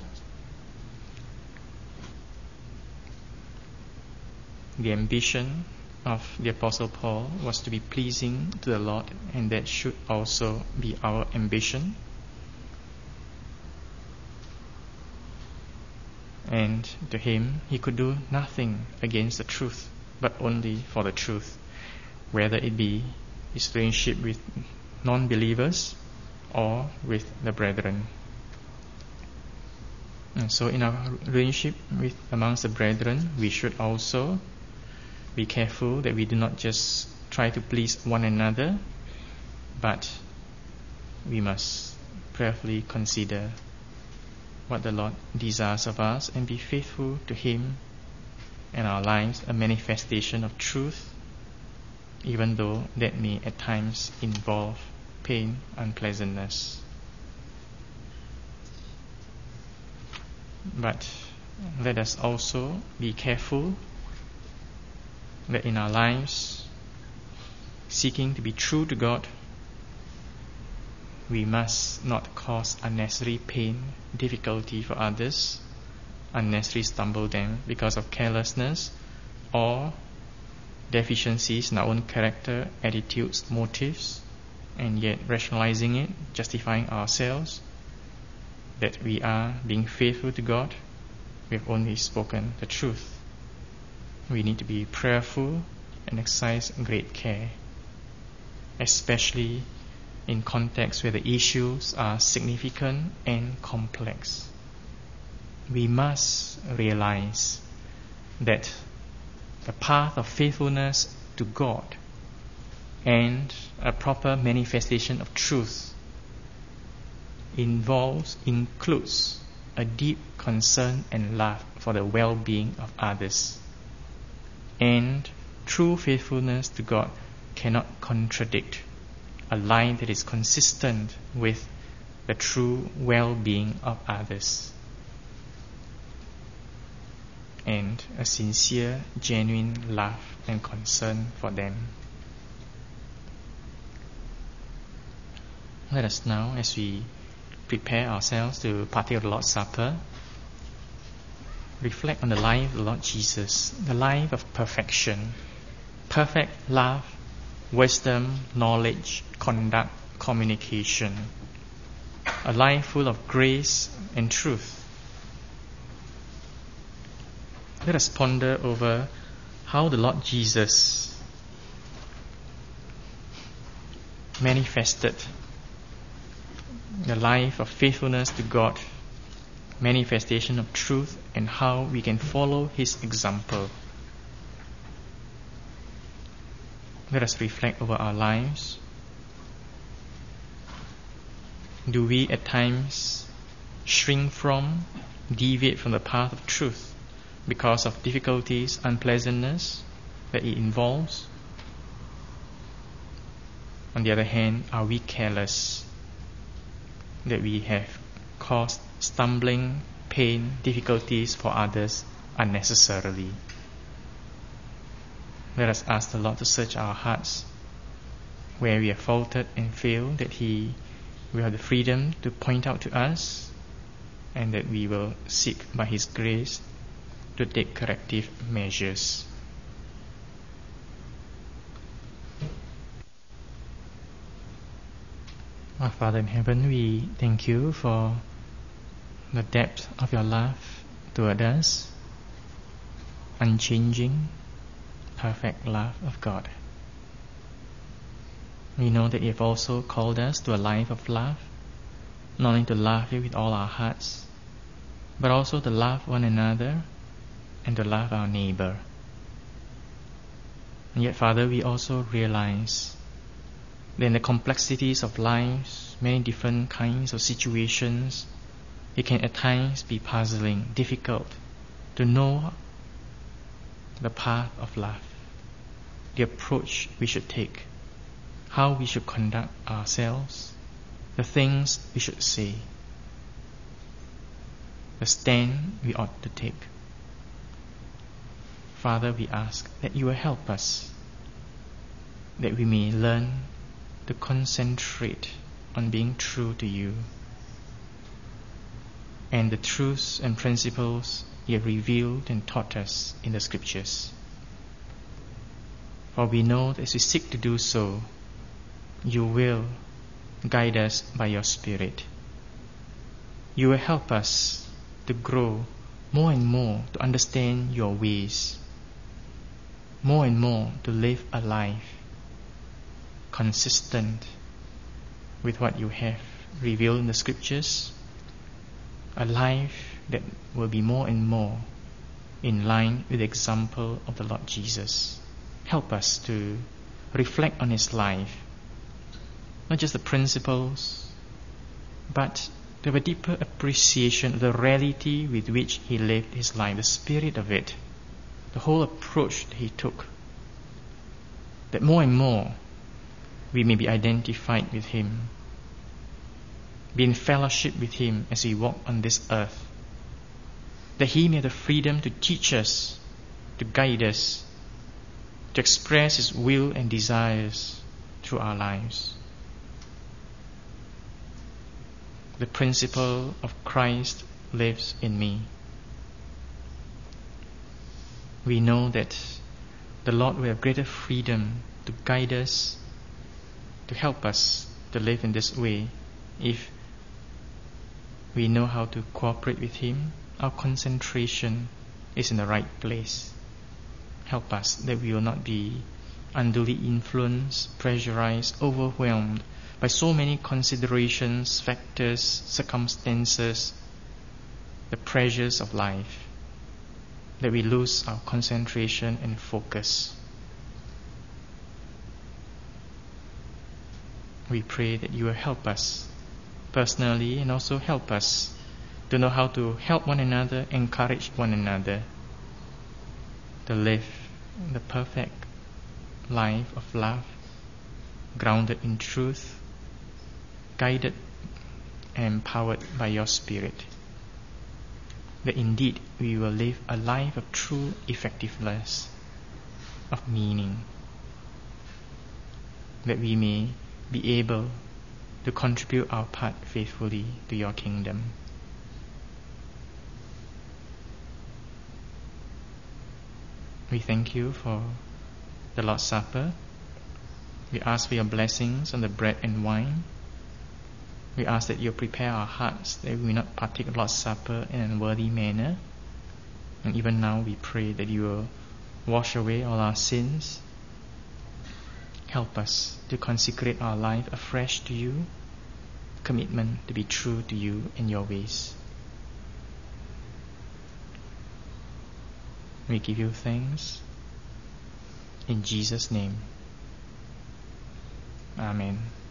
the ambition of the Apostle Paul was to be pleasing to the Lord, and that should also be our ambition. And to him, he could do nothing against the truth, but only for the truth, whether it be his relationship with non-believers or with the brethren. And so in our relationship with amongst the brethren, we should also be careful that we do not just try to please one another, but we must prayerfully consider what the Lord desires of us and be faithful to Him and our lives, a manifestation of truth, even though that may at times involve pain, unpleasantness. But let us also be careful that in our lives, seeking to be true to God, we must not cause unnecessary pain, difficulty for others, unnecessarily stumble them because of carelessness or deficiencies in our own character, attitudes, motives, and yet rationalizing it, justifying ourselves that we are being faithful to God. We have only spoken the truth. We need to be prayerful and exercise great care, especially in contexts where the issues are significant and complex. We must realize that the path of faithfulness to God and a proper manifestation of truth involves, includes a deep concern and love for the well-being of others. And true faithfulness to God cannot contradict a life that is consistent with the true well-being of others and a sincere, genuine love and concern for them. Let us now, as we prepare ourselves to partake of the Lord's Supper, reflect on the life of the Lord Jesus, the life of perfection, perfect love, wisdom, knowledge, conduct, communication, a life full of grace and truth. Let us ponder over how the Lord Jesus manifested the life of faithfulness to God, manifestation of truth, and how we can follow His example. Let us reflect over our lives. Do we at times shrink from, deviate from the path of truth because of difficulties, unpleasantness that it involves? On the other hand, are we careless that we have caused stumbling, pain, difficulties for others unnecessarily? Let us ask the Lord to search our hearts where we have faltered and failed, that He will have the freedom to point out to us, and that we will seek by His grace to take corrective measures. Our Father in heaven, we thank You for the depth of Your love toward us, unchanging, perfect love of God. We know that You have also called us to a life of love, not only to love You with all our hearts, but also to love one another and to love our neighbor. And yet, Father, we also realize that in the complexities of lives, many different kinds of situations, it can at times be puzzling, difficult to know the path of love, the approach we should take, how we should conduct ourselves, the things we should say, the stand we ought to take. Father, we ask that You will help us, that we may learn to concentrate on being true to You and the truths and principles You have revealed and taught us in the Scriptures. For we know that as we seek to do so, You will guide us by Your Spirit. You will help us to grow more and more to understand your ways, more and more to live a life consistent with what you have revealed in the scriptures, a life that will be more and more in line with the example of the Lord Jesus. Help us to reflect on His life, not just the principles, but to have a deeper appreciation of the reality with which He lived His life, the spirit of it, the whole approach that He took, that more and more we may be identified with Him, be in fellowship with Him as we walk on this earth, that He may have the freedom to teach us, to guide us, to express His will and desires through our lives. The principle of Christ lives in me. We know that the Lord will have greater freedom to guide us, to help us to live in this way if we know how to cooperate with Him. Our concentration is in the right place. Help us that we will not be unduly influenced, pressurized, overwhelmed by so many considerations, factors, circumstances, the pressures of life, that we lose our concentration and focus. We pray that you will help us personally and also help us to know how to help one another, encourage one another to live the perfect life of love, grounded in truth, guided and empowered by your Spirit. That indeed we will live a life of true effectiveness, of meaning, that we may be able to contribute our part faithfully to your kingdom. We thank you for the Lord's Supper. We ask for your blessings on the bread and wine. We ask that you prepare our hearts that we may not partake of the Lord's Supper in an unworthy manner. And even now we pray that you will wash away all our sins. Help us to consecrate our life afresh to you, commitment to be true to you and your ways. We give you thanks. In Jesus' name. Amen.